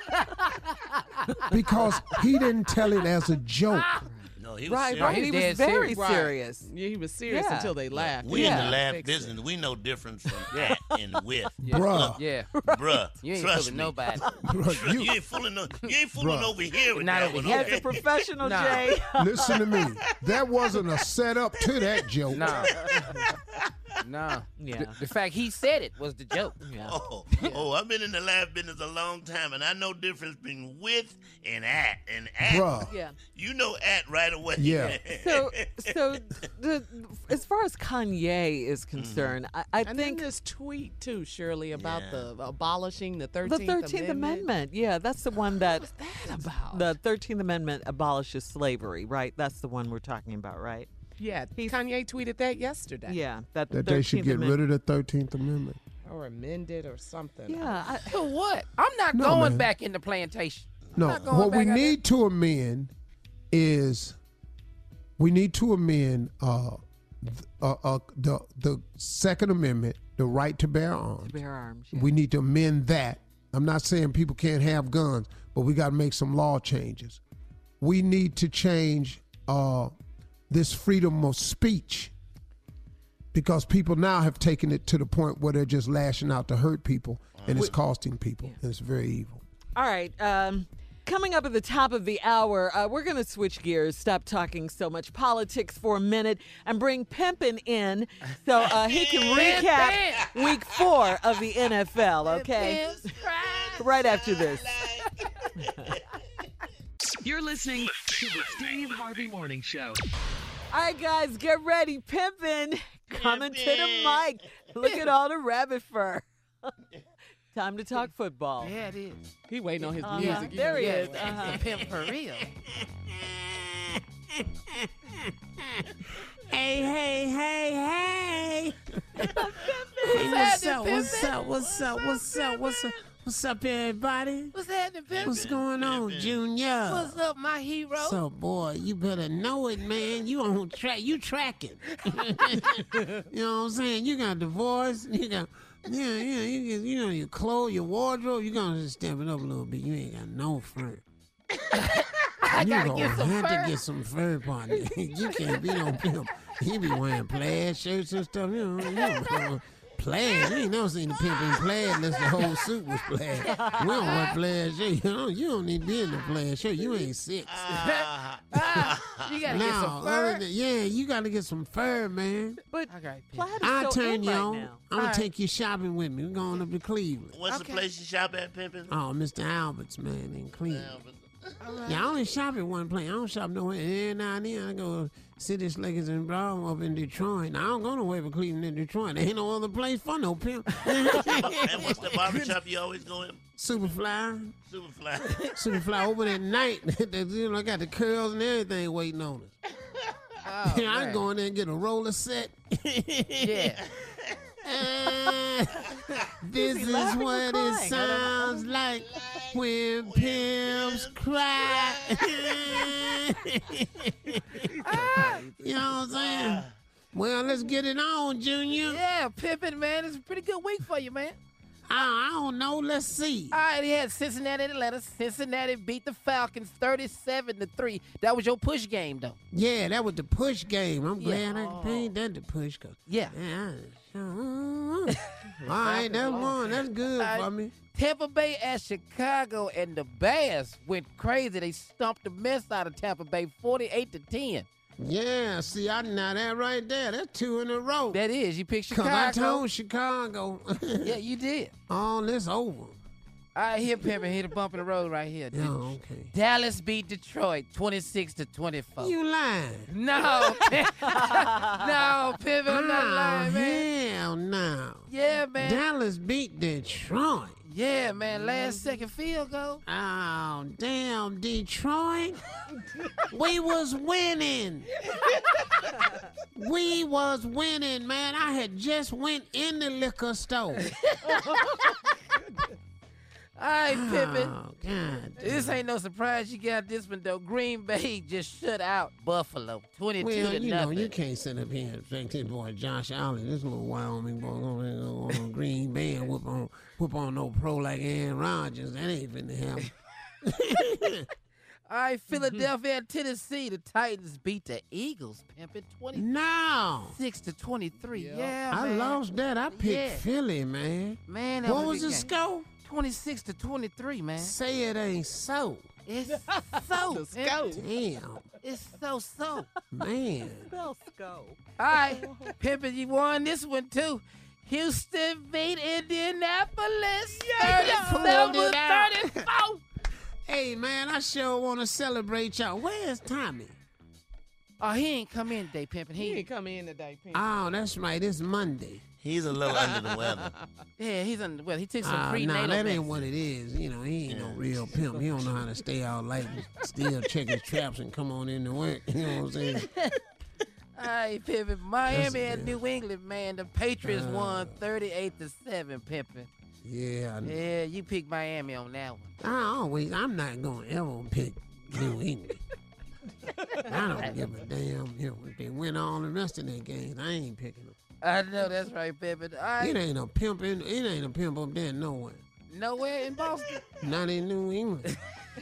Because he didn't tell it as a joke. No, he was Right, serious. right. He was very Right. serious. Yeah, he was serious Yeah. until they laughed. We Yeah. in the laugh Fix it. business. We know difference from at and with. Bruh. Yeah. Bruh, You ain't trust fooling me. nobody. Bruh, You, you- ain't fooling no, you ain't fooling Bruh. over here with Not that over one. here. As Okay? a professional, Nah. Jay. Listen to me. That wasn't a setup to that joke. No. No. Yeah. The, the fact he said it was the joke. Yeah. Oh, oh, I've been in the laugh business a long time, and I know difference between with and at. And at, Bruh. Yeah. you know at right away. Yeah. So, so the, as far as Kanye is concerned, I, I And then think this tweet too, Shirley, about Yeah. the abolishing the the thirteenth thirteenth Amendment. Yeah, that's the one that, What's that about? the thirteenth Amendment abolishes slavery, right? That's the one we're talking about, right? yeah, He's- Kanye tweeted that yesterday. Yeah, that, That they should thirteenth get Amendment. rid of the thirteenth Amendment. Or amended or something. Yeah, I, For what? I'm not No, going man. back in the plantation. I'm No, not going what we back out need to amend is we need to amend uh, th- uh, uh, the the Second Amendment, the right to bear arms. bear arms. Yeah. We need to amend that. I'm not saying people can't have guns, but we got to make some law changes. We need to change uh, this freedom of speech because people now have taken it to the point where they're just lashing out to hurt people, and it's costing people, and it's very evil. All right. Um, coming up at the top of the hour, uh, we're going to switch gears, stop talking so much politics for a minute, and bring Pimpin' in so uh, he can recap week four of the N F L, okay? Right after this. You're listening to the Steve Harvey Morning Show. All right, guys, get ready. Pimpin' coming to the mic. Look at all the rabbit fur. Time to talk football. Yeah, it is. He waiting on his Uh-huh. music. You There know, he yeah. is. Uh-huh. The pimp for real. Hey, hey, hey, hey. Hey, What's what's up? happening, What's Pimpin'? up? What's up? What's up? What's up? What's up, everybody? What's happening, pimp? What's going on, Junior? What's up, my hero? So, boy, you better know it, man. You on track. You tracking. You know what I'm saying? You got divorce. You got, yeah, yeah. You get, you know, your clothes, your wardrobe. You gonna just step it up a little bit. You ain't got no fur. I you gotta gonna get some have fur. to get some fur, partner. You can't be no pimp. He be wearing plaid shirts and stuff. You know, you know plaid. You ain't never seen a pimp in plaid unless the whole suit was plaid. We don't wear plaid shirt. You don't, you don't need to be in the plaid shirt. You ain't six. You gotta no, get some fur. other than- yeah, you gotta get some fur, man. But Okay, plaid is I'll so turn in you right on. now. I'm gonna All right. take you shopping with me. We're going up to Cleveland. What's Okay. the place you shop at, Pimpin'? Oh, Mister Albert's, man, in Cleveland. Albert. Yeah, I only shop at one place. I don't shop nowhere. Every now and then I go to City Slickers and Brown up in Detroit. Now, I don't go nowhere but Cleveland and Detroit. There ain't no other place for no pimp. And what's the barbershop you always go in? Superfly. Superfly. Superfly open at night. You know, got the curls and everything waiting on us. Oh, Yeah, I man. go in there and get a roller set. Yeah. Uh, this he is laughing or what it crying? I don't- sounds like when pimps cry. You know what I'm saying? Well, let's get it on, Junior. Yeah, pimping, man. It's a pretty good week for you, man. I, I don't know. Let's see. All right, he had Cincinnati and Atlanta. Cincinnati beat the Falcons thirty-seven to three. That was your push game, though. Yeah, that was the push game. I'm Yeah. glad I paid that the push. Cause, Yeah. man, All right, that's one. That's good Uh, for me. Tampa Bay at Chicago, and the Bears went crazy. They stumped the mess out of Tampa Bay, forty-eight to ten. Yeah, see, I now that right there, that's two in a row. That is, you picked Cause Chicago. I told Chicago. Yeah, you did. All this over. All right, here, Pimpin', hit a bump in the road right here. Yeah, okay. Dallas beat Detroit, twenty-six to twenty-four. You lying? No, no, Pimpin', I'm not Oh, lying, man. hell no. Yeah, man. Dallas beat Detroit. Yeah, man, last second field goal. Oh, damn, Detroit. We was winning. We was winning, man. I had just went in the liquor store. All right, Pimpin'. Oh, God. This ain't no surprise you got this one, though. Green Bay just shut out Buffalo, twenty-two Well, to you know, nothing. you can't sit up here and expect this boy Josh Allen, this little Wyoming boy, on, on Green Bay and whoop on, whoop on no pro like Aaron Rodgers. That ain't finna happen. All right, Philadelphia and Tennessee. The Titans beat the Eagles, Pimpin', twenty. No. Six to twenty-three. Yeah, I man. lost that. I picked Yeah. Philly, man. Man, that What was was a the big score? twenty-six to twenty-three, man. Say it ain't so. It's so. The scope. Damn, It's so so. man. Spell sco. All right, Pimpin', you won this one too. Houston beat Indianapolis. Pulled thirty-seven it out. thirty-four. Hey, man, I sure want to celebrate y'all. Where's Tommy? Oh, he ain't come in today, Pimpin'. He He, ain't come in today, Pimp. Oh, that's right. It's Monday. He's a little under the weather. yeah, he's on. Well, he took some Ah, prenatal. nah, that ain't medicine. what it is. You know, he ain't no Yeah. real pimp. He don't know how to stay out late and still check his traps and come on into work. You know what I'm saying? All right, Pimpin'. Miami That's and good. New England, man. The Patriots Uh, won thirty-eight to seven, Pimpin'. Yeah. I- Yeah, you picked Miami on that one. I always, I'm not going to ever pick New England. I don't give a damn. You know, if they win all the rest of their games, I ain't picking them. I know that's right, Pimpin'. All right, It ain't a pimp in, it ain't a pimp up there nowhere. nowhere in Boston. Not in New England.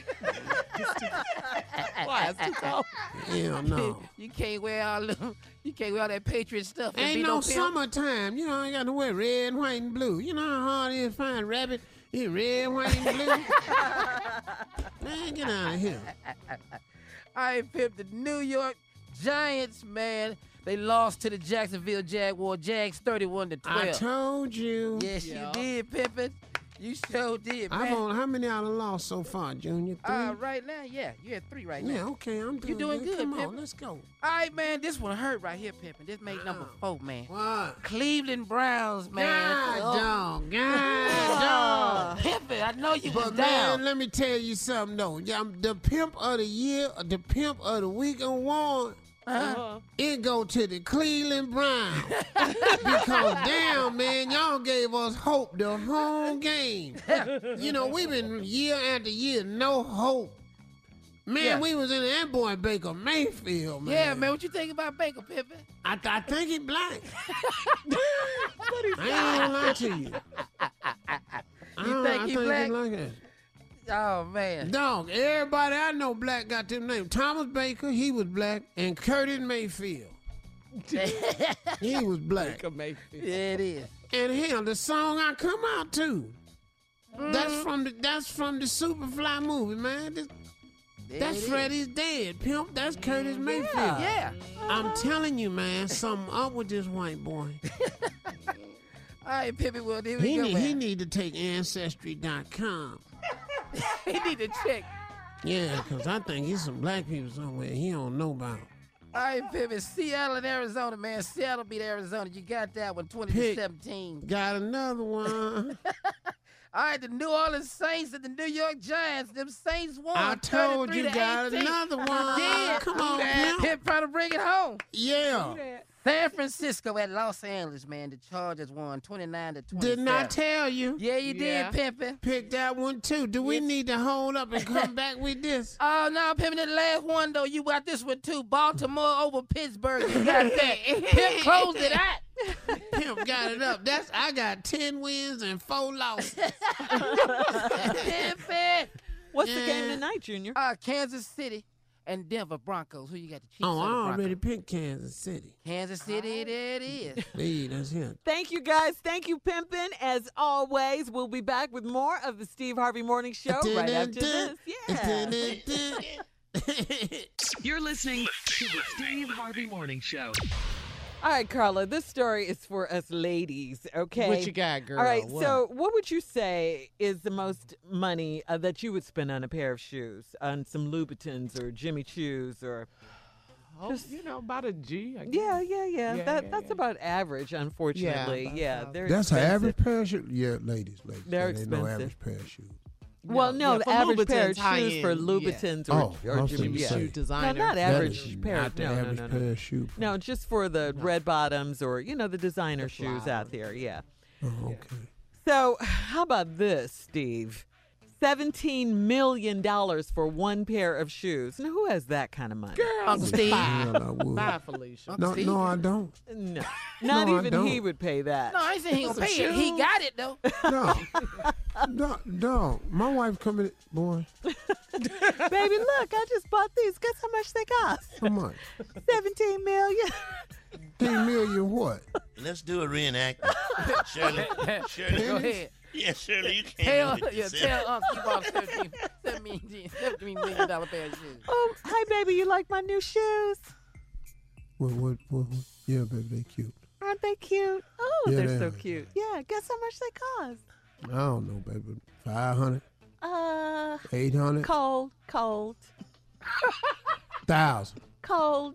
Why? It's too cold. Hell no. You can't wear all them, you can't wear all that Patriot stuff. and Ain't be no no pimp. summertime. You know, I got to wear red, white, and blue. You know how hard it is to find rabbit? It's red, white, and blue. Man, get out of here. All right, Pimp, the New York Giants, man, they lost to the Jacksonville Jaguars. Jags thirty-one to twelve. I told you. Yes, Yeah. you did, Pimpin'. You sure did, man. I'm on, how many I done lost so far, Junior? Three? Uh, right now, yeah, you had three right now. yeah, okay, I'm doing, You doing good, Come on, Pimp. let's go. All right, man, this one hurt right here, Pimpin'. This made number four, man. What? Cleveland Browns, man. God, Oh. dog. God, dog. Pimpin', I know you was But down. man, let me tell you something though. Yeah, I'm the pimp of the year, the pimp of the week award. Uh-huh. It go to the Cleveland Browns because damn man, y'all gave us hope the whole game. You know we've been year after year no hope. Man, Yeah. we was in that boy Baker Mayfield, man. Yeah, man, what you think about Baker, Pimpin'? I, th- I think he black. I ain't gonna lie to you. I You don't- think I he think black? like that. Oh, man. Dog, everybody I know black got them names. Thomas Baker, he was black, and Curtis Mayfield, he was black. Baker Mayfield. Yeah, it is. And hell, the song I come out to, that's from the that's from the Superfly movie, man. This- There that's it is. Freddie's Dead, pimp. That's Curtis Mayfield. Yeah. I'm telling you, man, something up with this white boy. All right, Pimpin', well, there we He go, need, man. he need to take Ancestry dot com. he need to check. Yeah, because I think he's some black people somewhere he don't know about. All right, Pimpin', Seattle and Arizona, man. Seattle beat Arizona. You got that one, twenty Pick. to seventeen. Got another one. All right, the New Orleans Saints and the New York Giants. Them Saints won. I told you, thirty-three to got eighteen. another one. I did. Come on, pimp. Pimp trying to bring it home. Yeah. San Francisco at Los Angeles, man. The Chargers won twenty-nine to twenty-seven. Didn't I tell you? Yeah, you Yeah. did, Pimpin'. Pick that one too. Do we need to hold up and come back with this? Oh, no, Pimpin', the last one, though, you got this one, too. Baltimore over Pittsburgh. You got that. Pimp closed it out. Pimp got it up. That's I got ten wins and four losses. Pimpin'. What's the Yeah. game tonight, Junior? Uh, Kansas City and Denver Broncos. Who you got the Chiefs? Oh, or the I already Broncos? picked Kansas City. Kansas City, there it is. Hey, that's him. Thank you, guys. Thank you, Pimpin'. As always, we'll be back with more of the Steve Harvey Morning Show right after this. Yeah. You're listening to the Steve Harvey Morning Show. All right, Carla, this story is for us ladies, okay? What you got, girl? All right, What? so what would you say is the most money uh, that you would spend on a pair of shoes, on some Louboutins or Jimmy Choos or... Oh, you know, about a G. I guess. Yeah, yeah, yeah. Yeah, that yeah, That's yeah. about average, unfortunately. about Yeah, about- they're That's an expensive. average pair of shoes? Yeah, ladies, ladies. They're that ain't no expensive. average pair of shoes. Well, no, yeah, the for average pair of Louboutins, high shoes for end, Louboutins yeah. or, Oh, or I'm Jimmy finna Choo. say. Shoe designer. No, not That average is pair. not the no, no, average no, no. pair of shoes. No, just for the red bottoms or, you know, the designer shoes out there. Yeah. Oh, okay. So, how about this, Steve? seventeen million dollars for one pair of shoes. Now, who has that kind of money? Girl, Uncle Steve. Hell, I would. Bye, Felicia. No, Steve. no, I don't. No. Not No, I even he don't. would pay that. No, I ain't saying he gonna Some pay it. He shoes. got it though. No, no, no. My wife coming, boy. Baby, look, I just bought these. Guess how much they cost? How much? seventeen million. Ten million what? Let's do a reenactment. Shirley, Shirley, Go ahead. yeah, Shirley, you Tell, can't do it yeah, yourself. tell Uncle you bought a seventeen, seventeen, seventeen million dollar pair of shoes. Oh, hi, baby. You like my new shoes? What, what, what, what? Yeah, baby, they cute. Aren't they cute? Oh, Yeah, they're they so are. cute. Yeah, guess how much they cost? I don't know, baby. Five hundred, Uh, eight hundred, cold, cold, thousand. cold.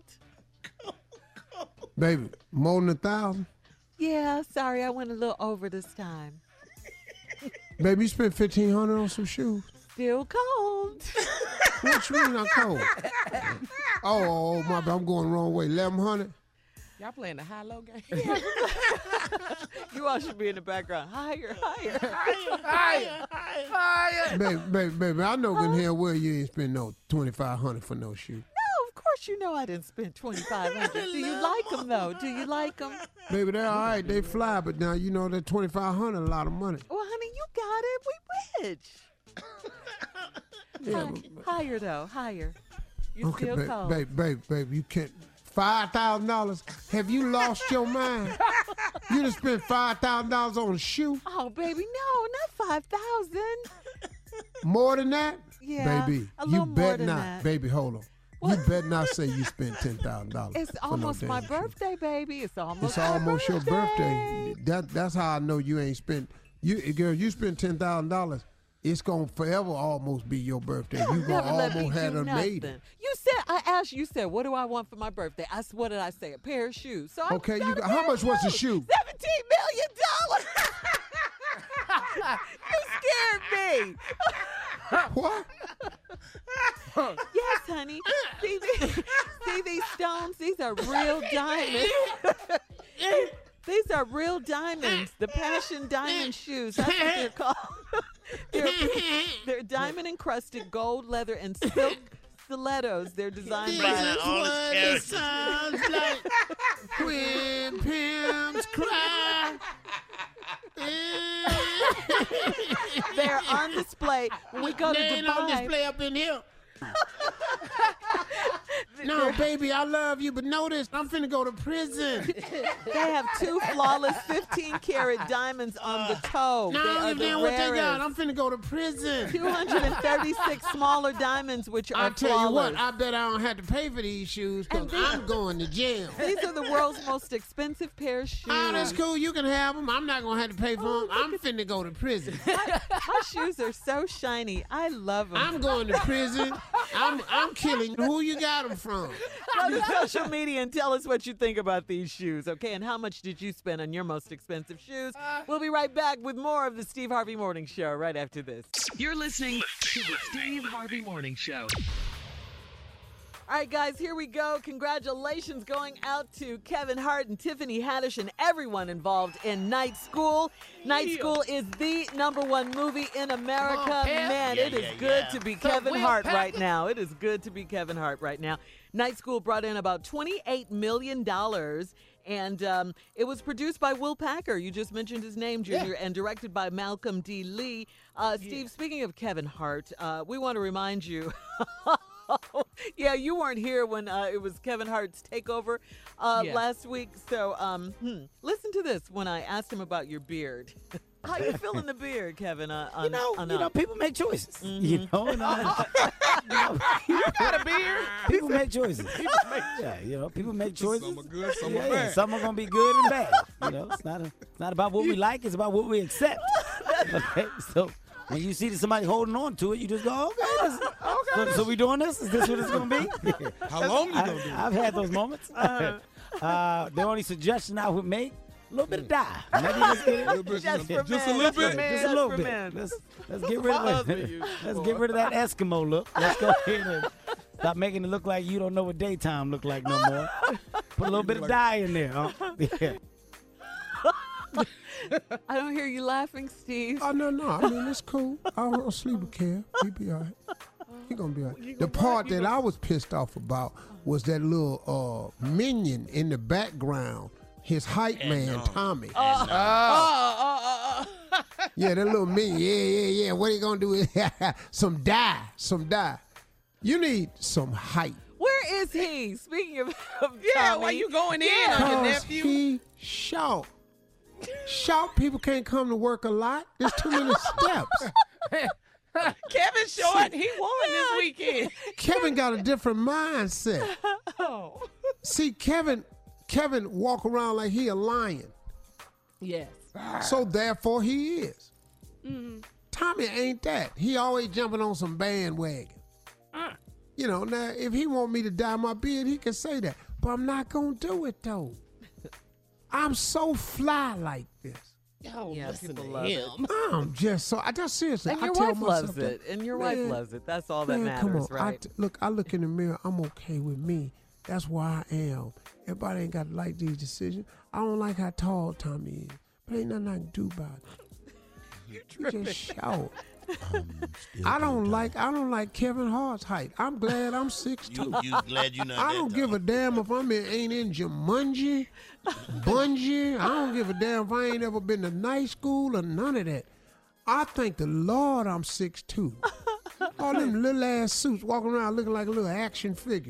Baby, more than a thousand. Yeah, sorry, I went a little over this time. Baby, you spent fifteen hundred on some shoes. Still cold. What you mean I cold? Oh, oh, my bad. I'm going the wrong way. Eleven hundred. Y'all playing the high-low game? You all should be in the background. Higher, higher. Higher, higher. Baby, baby, baby, I know in here where you ain't spend no twenty-five hundred for no shoe. No, of course you know I didn't spend twenty-five hundred dollars. Do you like them, though? Do you like them? Baby, they're all right. They fly, but now you know that twenty-five hundred a lot of money. Well, honey, you got it. We rich. Yeah, Hi- higher, though. Higher. You okay, still baby, cold. baby, baby, baby, you can't. Five thousand dollars? Have you lost your mind? You done spent five thousand dollars on a shoe? Oh, baby, no, not five thousand. More than that? Yeah, Baby, a you little more bet than not. that. Baby, hold on. You better not say you spent ten thousand dollars. It's almost my birthday, baby. It's almost. It's my almost your birthday. birthday. That that's how I know you ain't spent. You girl, you spent ten thousand dollars. It's gonna forever almost be your birthday. You gonna Never let me almost have do a nothing. lady. You said I asked you. You said, "What do I want for my birthday?" I s- what did I say? A pair of shoes. So I Okay, got you a got, pair how of much was the shoes. shoe? Seventeen million dollars. You scared me. What? Yes, honey. See, these, see these stones? These are real diamonds. These are real diamonds. The Passion Diamond shoes. That's what they're called. they're, they're diamond encrusted gold, leather, and silk stilettos. They're designed by. all his characters. Sounds like when pimps cry. They're on display. When we go to They ain't on Dubai. display up in here. No, baby, I love you, but notice I'm finna go to prison. They have two flawless fifteen karat diamonds on the toe. No, They I are don't give the a damn what they got. rarest. I'm finna go to prison. two hundred thirty-six smaller diamonds, which are I tell you flawless. what, I bet I don't have to pay for these shoes because I'm going to jail. These are the world's most expensive pair of shoes. Oh, that's cool. You can have them. I'm not going to have to pay for them. I'm finna go to prison. My, my shoes are so shiny. I love them. I'm going to prison. I'm I'm killing. Who you got them from? Go to social media and tell us what you think about these shoes, okay? And how much did you spend on your most expensive shoes? We'll be right back with more of the Steve Harvey Morning Show right after this. You're listening to the Steve Harvey Morning Show. All right, guys, here we go. Congratulations going out to Kevin Hart and Tiffany Haddish and everyone involved in Night School. Night Yeah. School is the number one movie in America. Come on, Kev. Man, Yeah, it is yeah, good yeah. to be So Kevin Will Hart right Packer- now. It is good to be Kevin Hart right now. Night School brought in about twenty-eight million dollars. And um, it was produced by Will Packer. You just mentioned his name, Junior, and directed by Malcolm D. Lee. Uh, Steve, speaking of Kevin Hart, uh, we want to remind you Yeah, you weren't here when uh, it was Kevin Hart's takeover uh, Yeah. last week. So um, hmm, listen to this when I asked him about your beard. How you feeling the beard, Kevin? Uh, on, You know, on, you know, uh, people make choices. You know, and, uh, You got a beard? people make choices. Yeah, you know, people make choices. Some are good, some yeah, are yeah, bad. some are gonna be good and bad. You know, it's not a, it's not about what we like. It's about what we accept. Okay, so when you see somebody holding on to it, you just go, okay. This, so, so we doing this? Is this what it's gonna be? How long you I, gonna do it? I've had those moments. Uh, the only suggestion I would make: a little bit of dye. Maybe just, get it, bit, Just for just a men, little just for bit. men, just a just little for bit. men. Let's let's get rid My of husband it. used Let's for. get rid of that Eskimo look. Let's go ahead and stop making it look like you don't know what daytime look like no more. Put a little bit of dye in there. Huh? Yeah. I don't hear you laughing, Steve. Oh, no, no. I mean, it's cool. I don't sleep with Kev. He be all right. He gonna be all right. The part that I was pissed off about was that little uh, minion in the background, his hype man, Tommy. Oh, oh, oh, Yeah, that little minion. Yeah, yeah, yeah. What are you gonna do with some dye? Some dye. You need some hype. Where is he? Speaking of, of Yeah, Tommy, why you going in on your Cause nephew? he shout. Shout people can't come to work a lot. There's too many steps. Kevin Short, he won this weekend. Kevin got a different mindset. Oh. See, Kevin, Kevin walk around like he a lion. Yes. So therefore he is. Mm-hmm. Tommy ain't that. He always jumping on some bandwagon. Mm. You know, now if he want me to dye my beard, he can say that. But I'm not gonna do it though. I'm so fly like this. Oh, Yeah, listen people to love him. I'm just so I just seriously. And I your tell wife myself loves that, it. And your wife man, loves it. That's all that man, matters, come on. I right? t- look, I look in the mirror. I'm okay with me. That's why I am. Everybody ain't got to like these decisions. I don't like how tall Tommy is, but ain't nothing I can do about it. You just shout. I don't like. I don't like Kevin Hart's height. I'm glad I'm six two. You, you glad you not I that don't tall. give a damn if I'm in, ain't in Jumanji, Bungie. I don't give a damn if I ain't ever been to night school or none of that. I thank the Lord I'm six two. All them little ass suits walking around looking like a little action figure.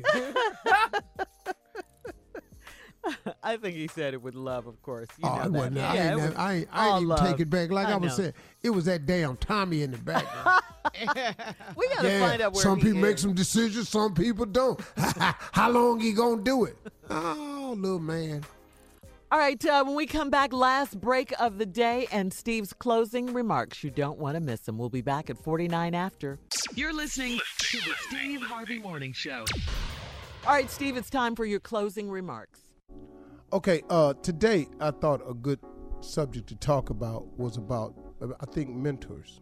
I think he said it with love, of course. You Oh, know it that. wasn't. Yeah, I it ain't, was never- I ain't, I all ain't even love. take it back. Like I, I was know. saying, it was that damn Tommy in the background. We got to Yeah, find out where some he people is. make some decisions, some people don't. How long he gonna do it? Oh, little man. All right, uh, when we come back, last break of the day and Steve's closing remarks. You don't want to miss them. We'll be back at forty-nine after. You're listening to the Steve Harvey Morning Show. All right, Steve, it's time for your closing remarks. Okay, uh, today I thought a good subject to talk about was about, uh, I think, mentors.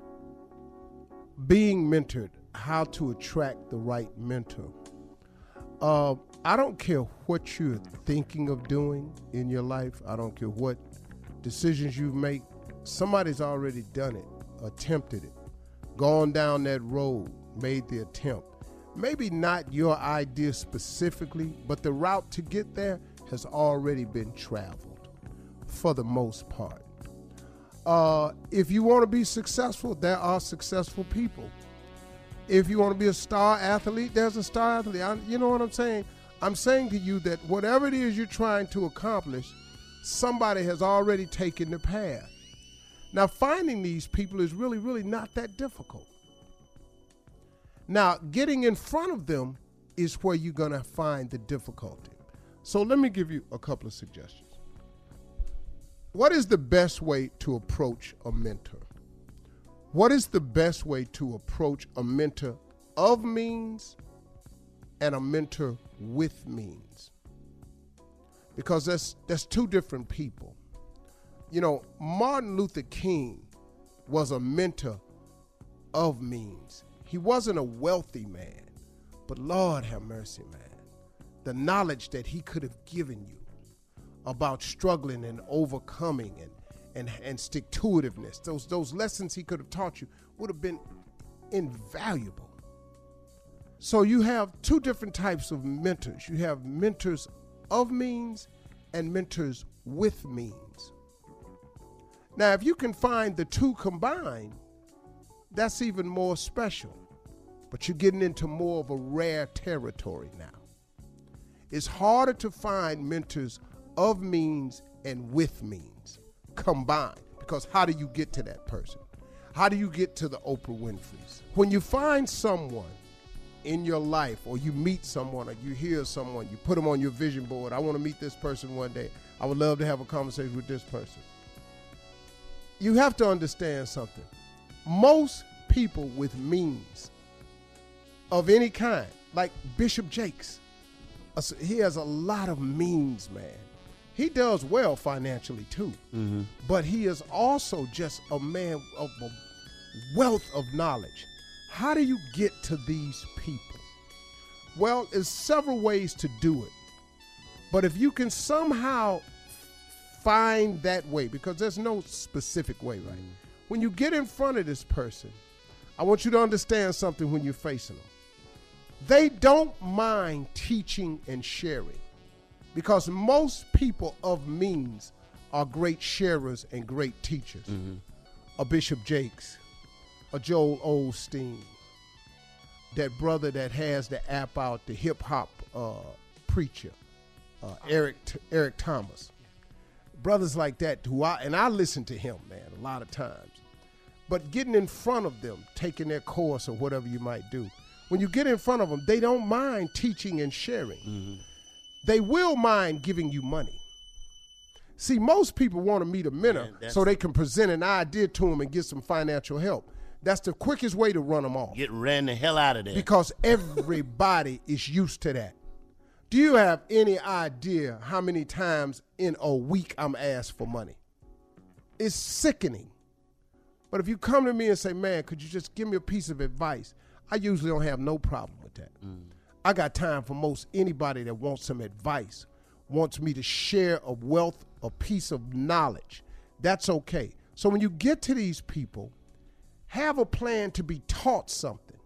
Being mentored, how to attract the right mentor. Uh, I don't care what you're thinking of doing in your life. I don't care what decisions you make. Somebody's already done it, attempted it, gone down that road, made the attempt. Maybe not your idea specifically, but the route to get there has already been traveled for the most part. Uh, if you want to be successful, there are successful people. If you want to be a star athlete, there's a star athlete. I, you know what I'm saying? I'm saying to you that whatever it is you're trying to accomplish, somebody has already taken the path. Now, finding these people is really, really not that difficult. Now, getting in front of them is where you're going to find the difficulty. So let me give you a couple of suggestions. What is the best way to approach a mentor? What is the best way to approach a mentor of means and a mentor with means? Because that's that's two different people. You know, Martin Luther King was a mentor of means. He wasn't a wealthy man, but Lord have mercy, man. The knowledge that he could have given you about struggling and overcoming and and, and stick-to-itiveness, those, those lessons he could have taught you would have been invaluable. So you have two different types of mentors. You have mentors of means and mentors with means. Now, if you can find the two combined, that's even more special. but you're getting into more of a rare territory now. It's harder to find mentors of means and with means combined, because how do you get to that person? How do you get to the Oprah Winfrey's? When you find someone in your life, or you meet someone, or you hear someone, you put them on your vision board. I want to meet this person one day. I would love to have a conversation with this person. You have to understand something. Most people with means of any kind, like Bishop Jakes, he has a lot of means, man. He does well financially too, Mm-hmm. but he is also just a man of a wealth of knowledge. How do you get to these people? Well, there's several ways to do it. But if you can somehow find that way, because there's no specific way, right? Mm-hmm. When you get in front of this person, I want you to understand something when you're facing them. They don't mind teaching and sharing, because most people of means are great sharers and great teachers. Mm-hmm. A Bishop Jakes, a Joel Osteen, that brother that has the app out, the hip hop uh, preacher, uh, Eric Eric Thomas, brothers like that who I and I listen to him, man, a lot of times. But getting in front of them, taking their course or whatever you might do, when you get in front of them, they don't mind teaching and sharing. Mm-hmm. They will mind giving you money. See, most people want to meet a mentor Man, so they can present an idea to them and get some financial help. That's the quickest way to run them off. Get ran the hell out of there. Because everybody is used to that. Do you have any idea how many times in a week I'm asked for money? It's sickening. But if you come to me and say, man, could you just give me a piece of advice? I usually don't have no problem with that. Mm. I got time for most anybody that wants some advice, wants me to share a wealth, a piece of knowledge. That's okay. So when you get to these people, have a plan to be taught something.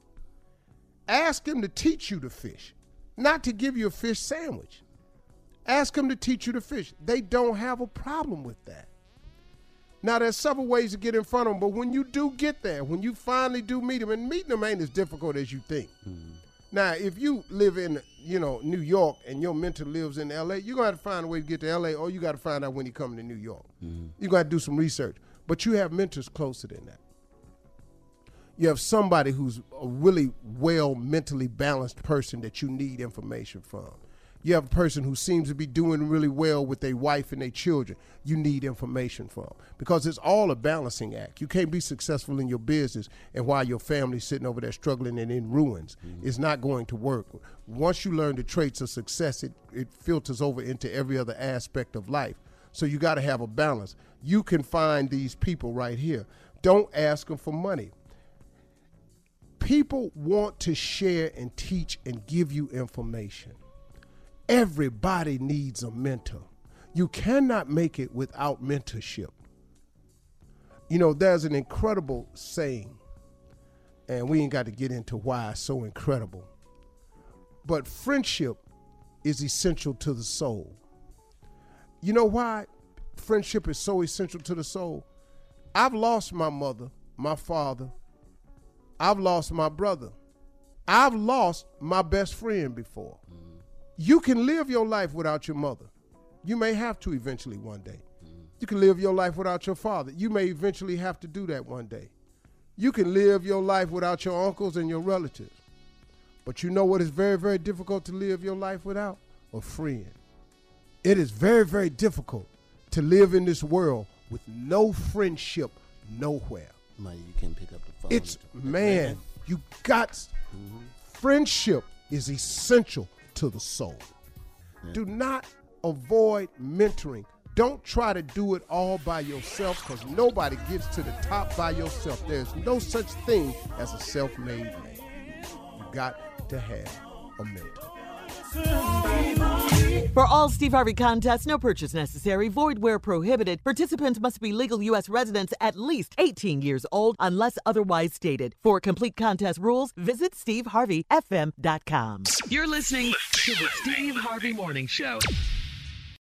Ask them to teach you to fish, not to give you a fish sandwich. Ask them to teach you to fish. They don't have a problem with that. Now, there's several ways to get in front of them, but when you do get there, when you finally do meet them, and meeting them ain't as difficult as you think. Mm-hmm. Now, if you live in, you know, New York and your mentor lives in L A, you're going to have to find a way to get to L A, or you got to find out when he coming to New York. Mm-hmm. You got to do some research. But you have mentors closer than that. You have somebody who's a really well mentally balanced person that you need information from. You have a person who seems to be doing really well with their wife and their children. You need information from, because it's all a balancing act. You can't be successful in your business and while your family's sitting over there struggling and in ruins. Mm-hmm. It's not going to work. Once you learn the traits of success, it, it filters over into every other aspect of life. So you got to have a balance. You can find these people right here. Don't ask them for money. People want to share and teach and give you information. Everybody needs a mentor. You cannot make it without mentorship. You know, there's an incredible saying, and we ain't got to get into why it's so incredible, but friendship is essential to the soul. You know why friendship is so essential to the soul? I've lost my mother, my father. I've lost my brother. I've lost my best friend before. Mm. You can live your life without your mother. You may have to eventually one day. Mm. You can live your life without your father. You may eventually have to do that one day. You can live your life without your uncles and your relatives. But you know what is very, very difficult to live your life without? A friend. It is very, very difficult to live in this world with no friendship nowhere. Money, you can pick up the phone. It's, man, you got, mm-hmm. friendship is essential to the soul. Yeah. Do not avoid mentoring. Don't try to do it all by yourself, because nobody gets to the top by yourself. There's no such thing as a self-made man. You got to have a mentor. For all Steve Harvey contests, no purchase necessary, void where prohibited. Participants must be legal U S residents at least eighteen years old unless otherwise stated. For complete contest rules, visit steve harvey f m dot com. You're listening to the Steve Harvey Morning Show.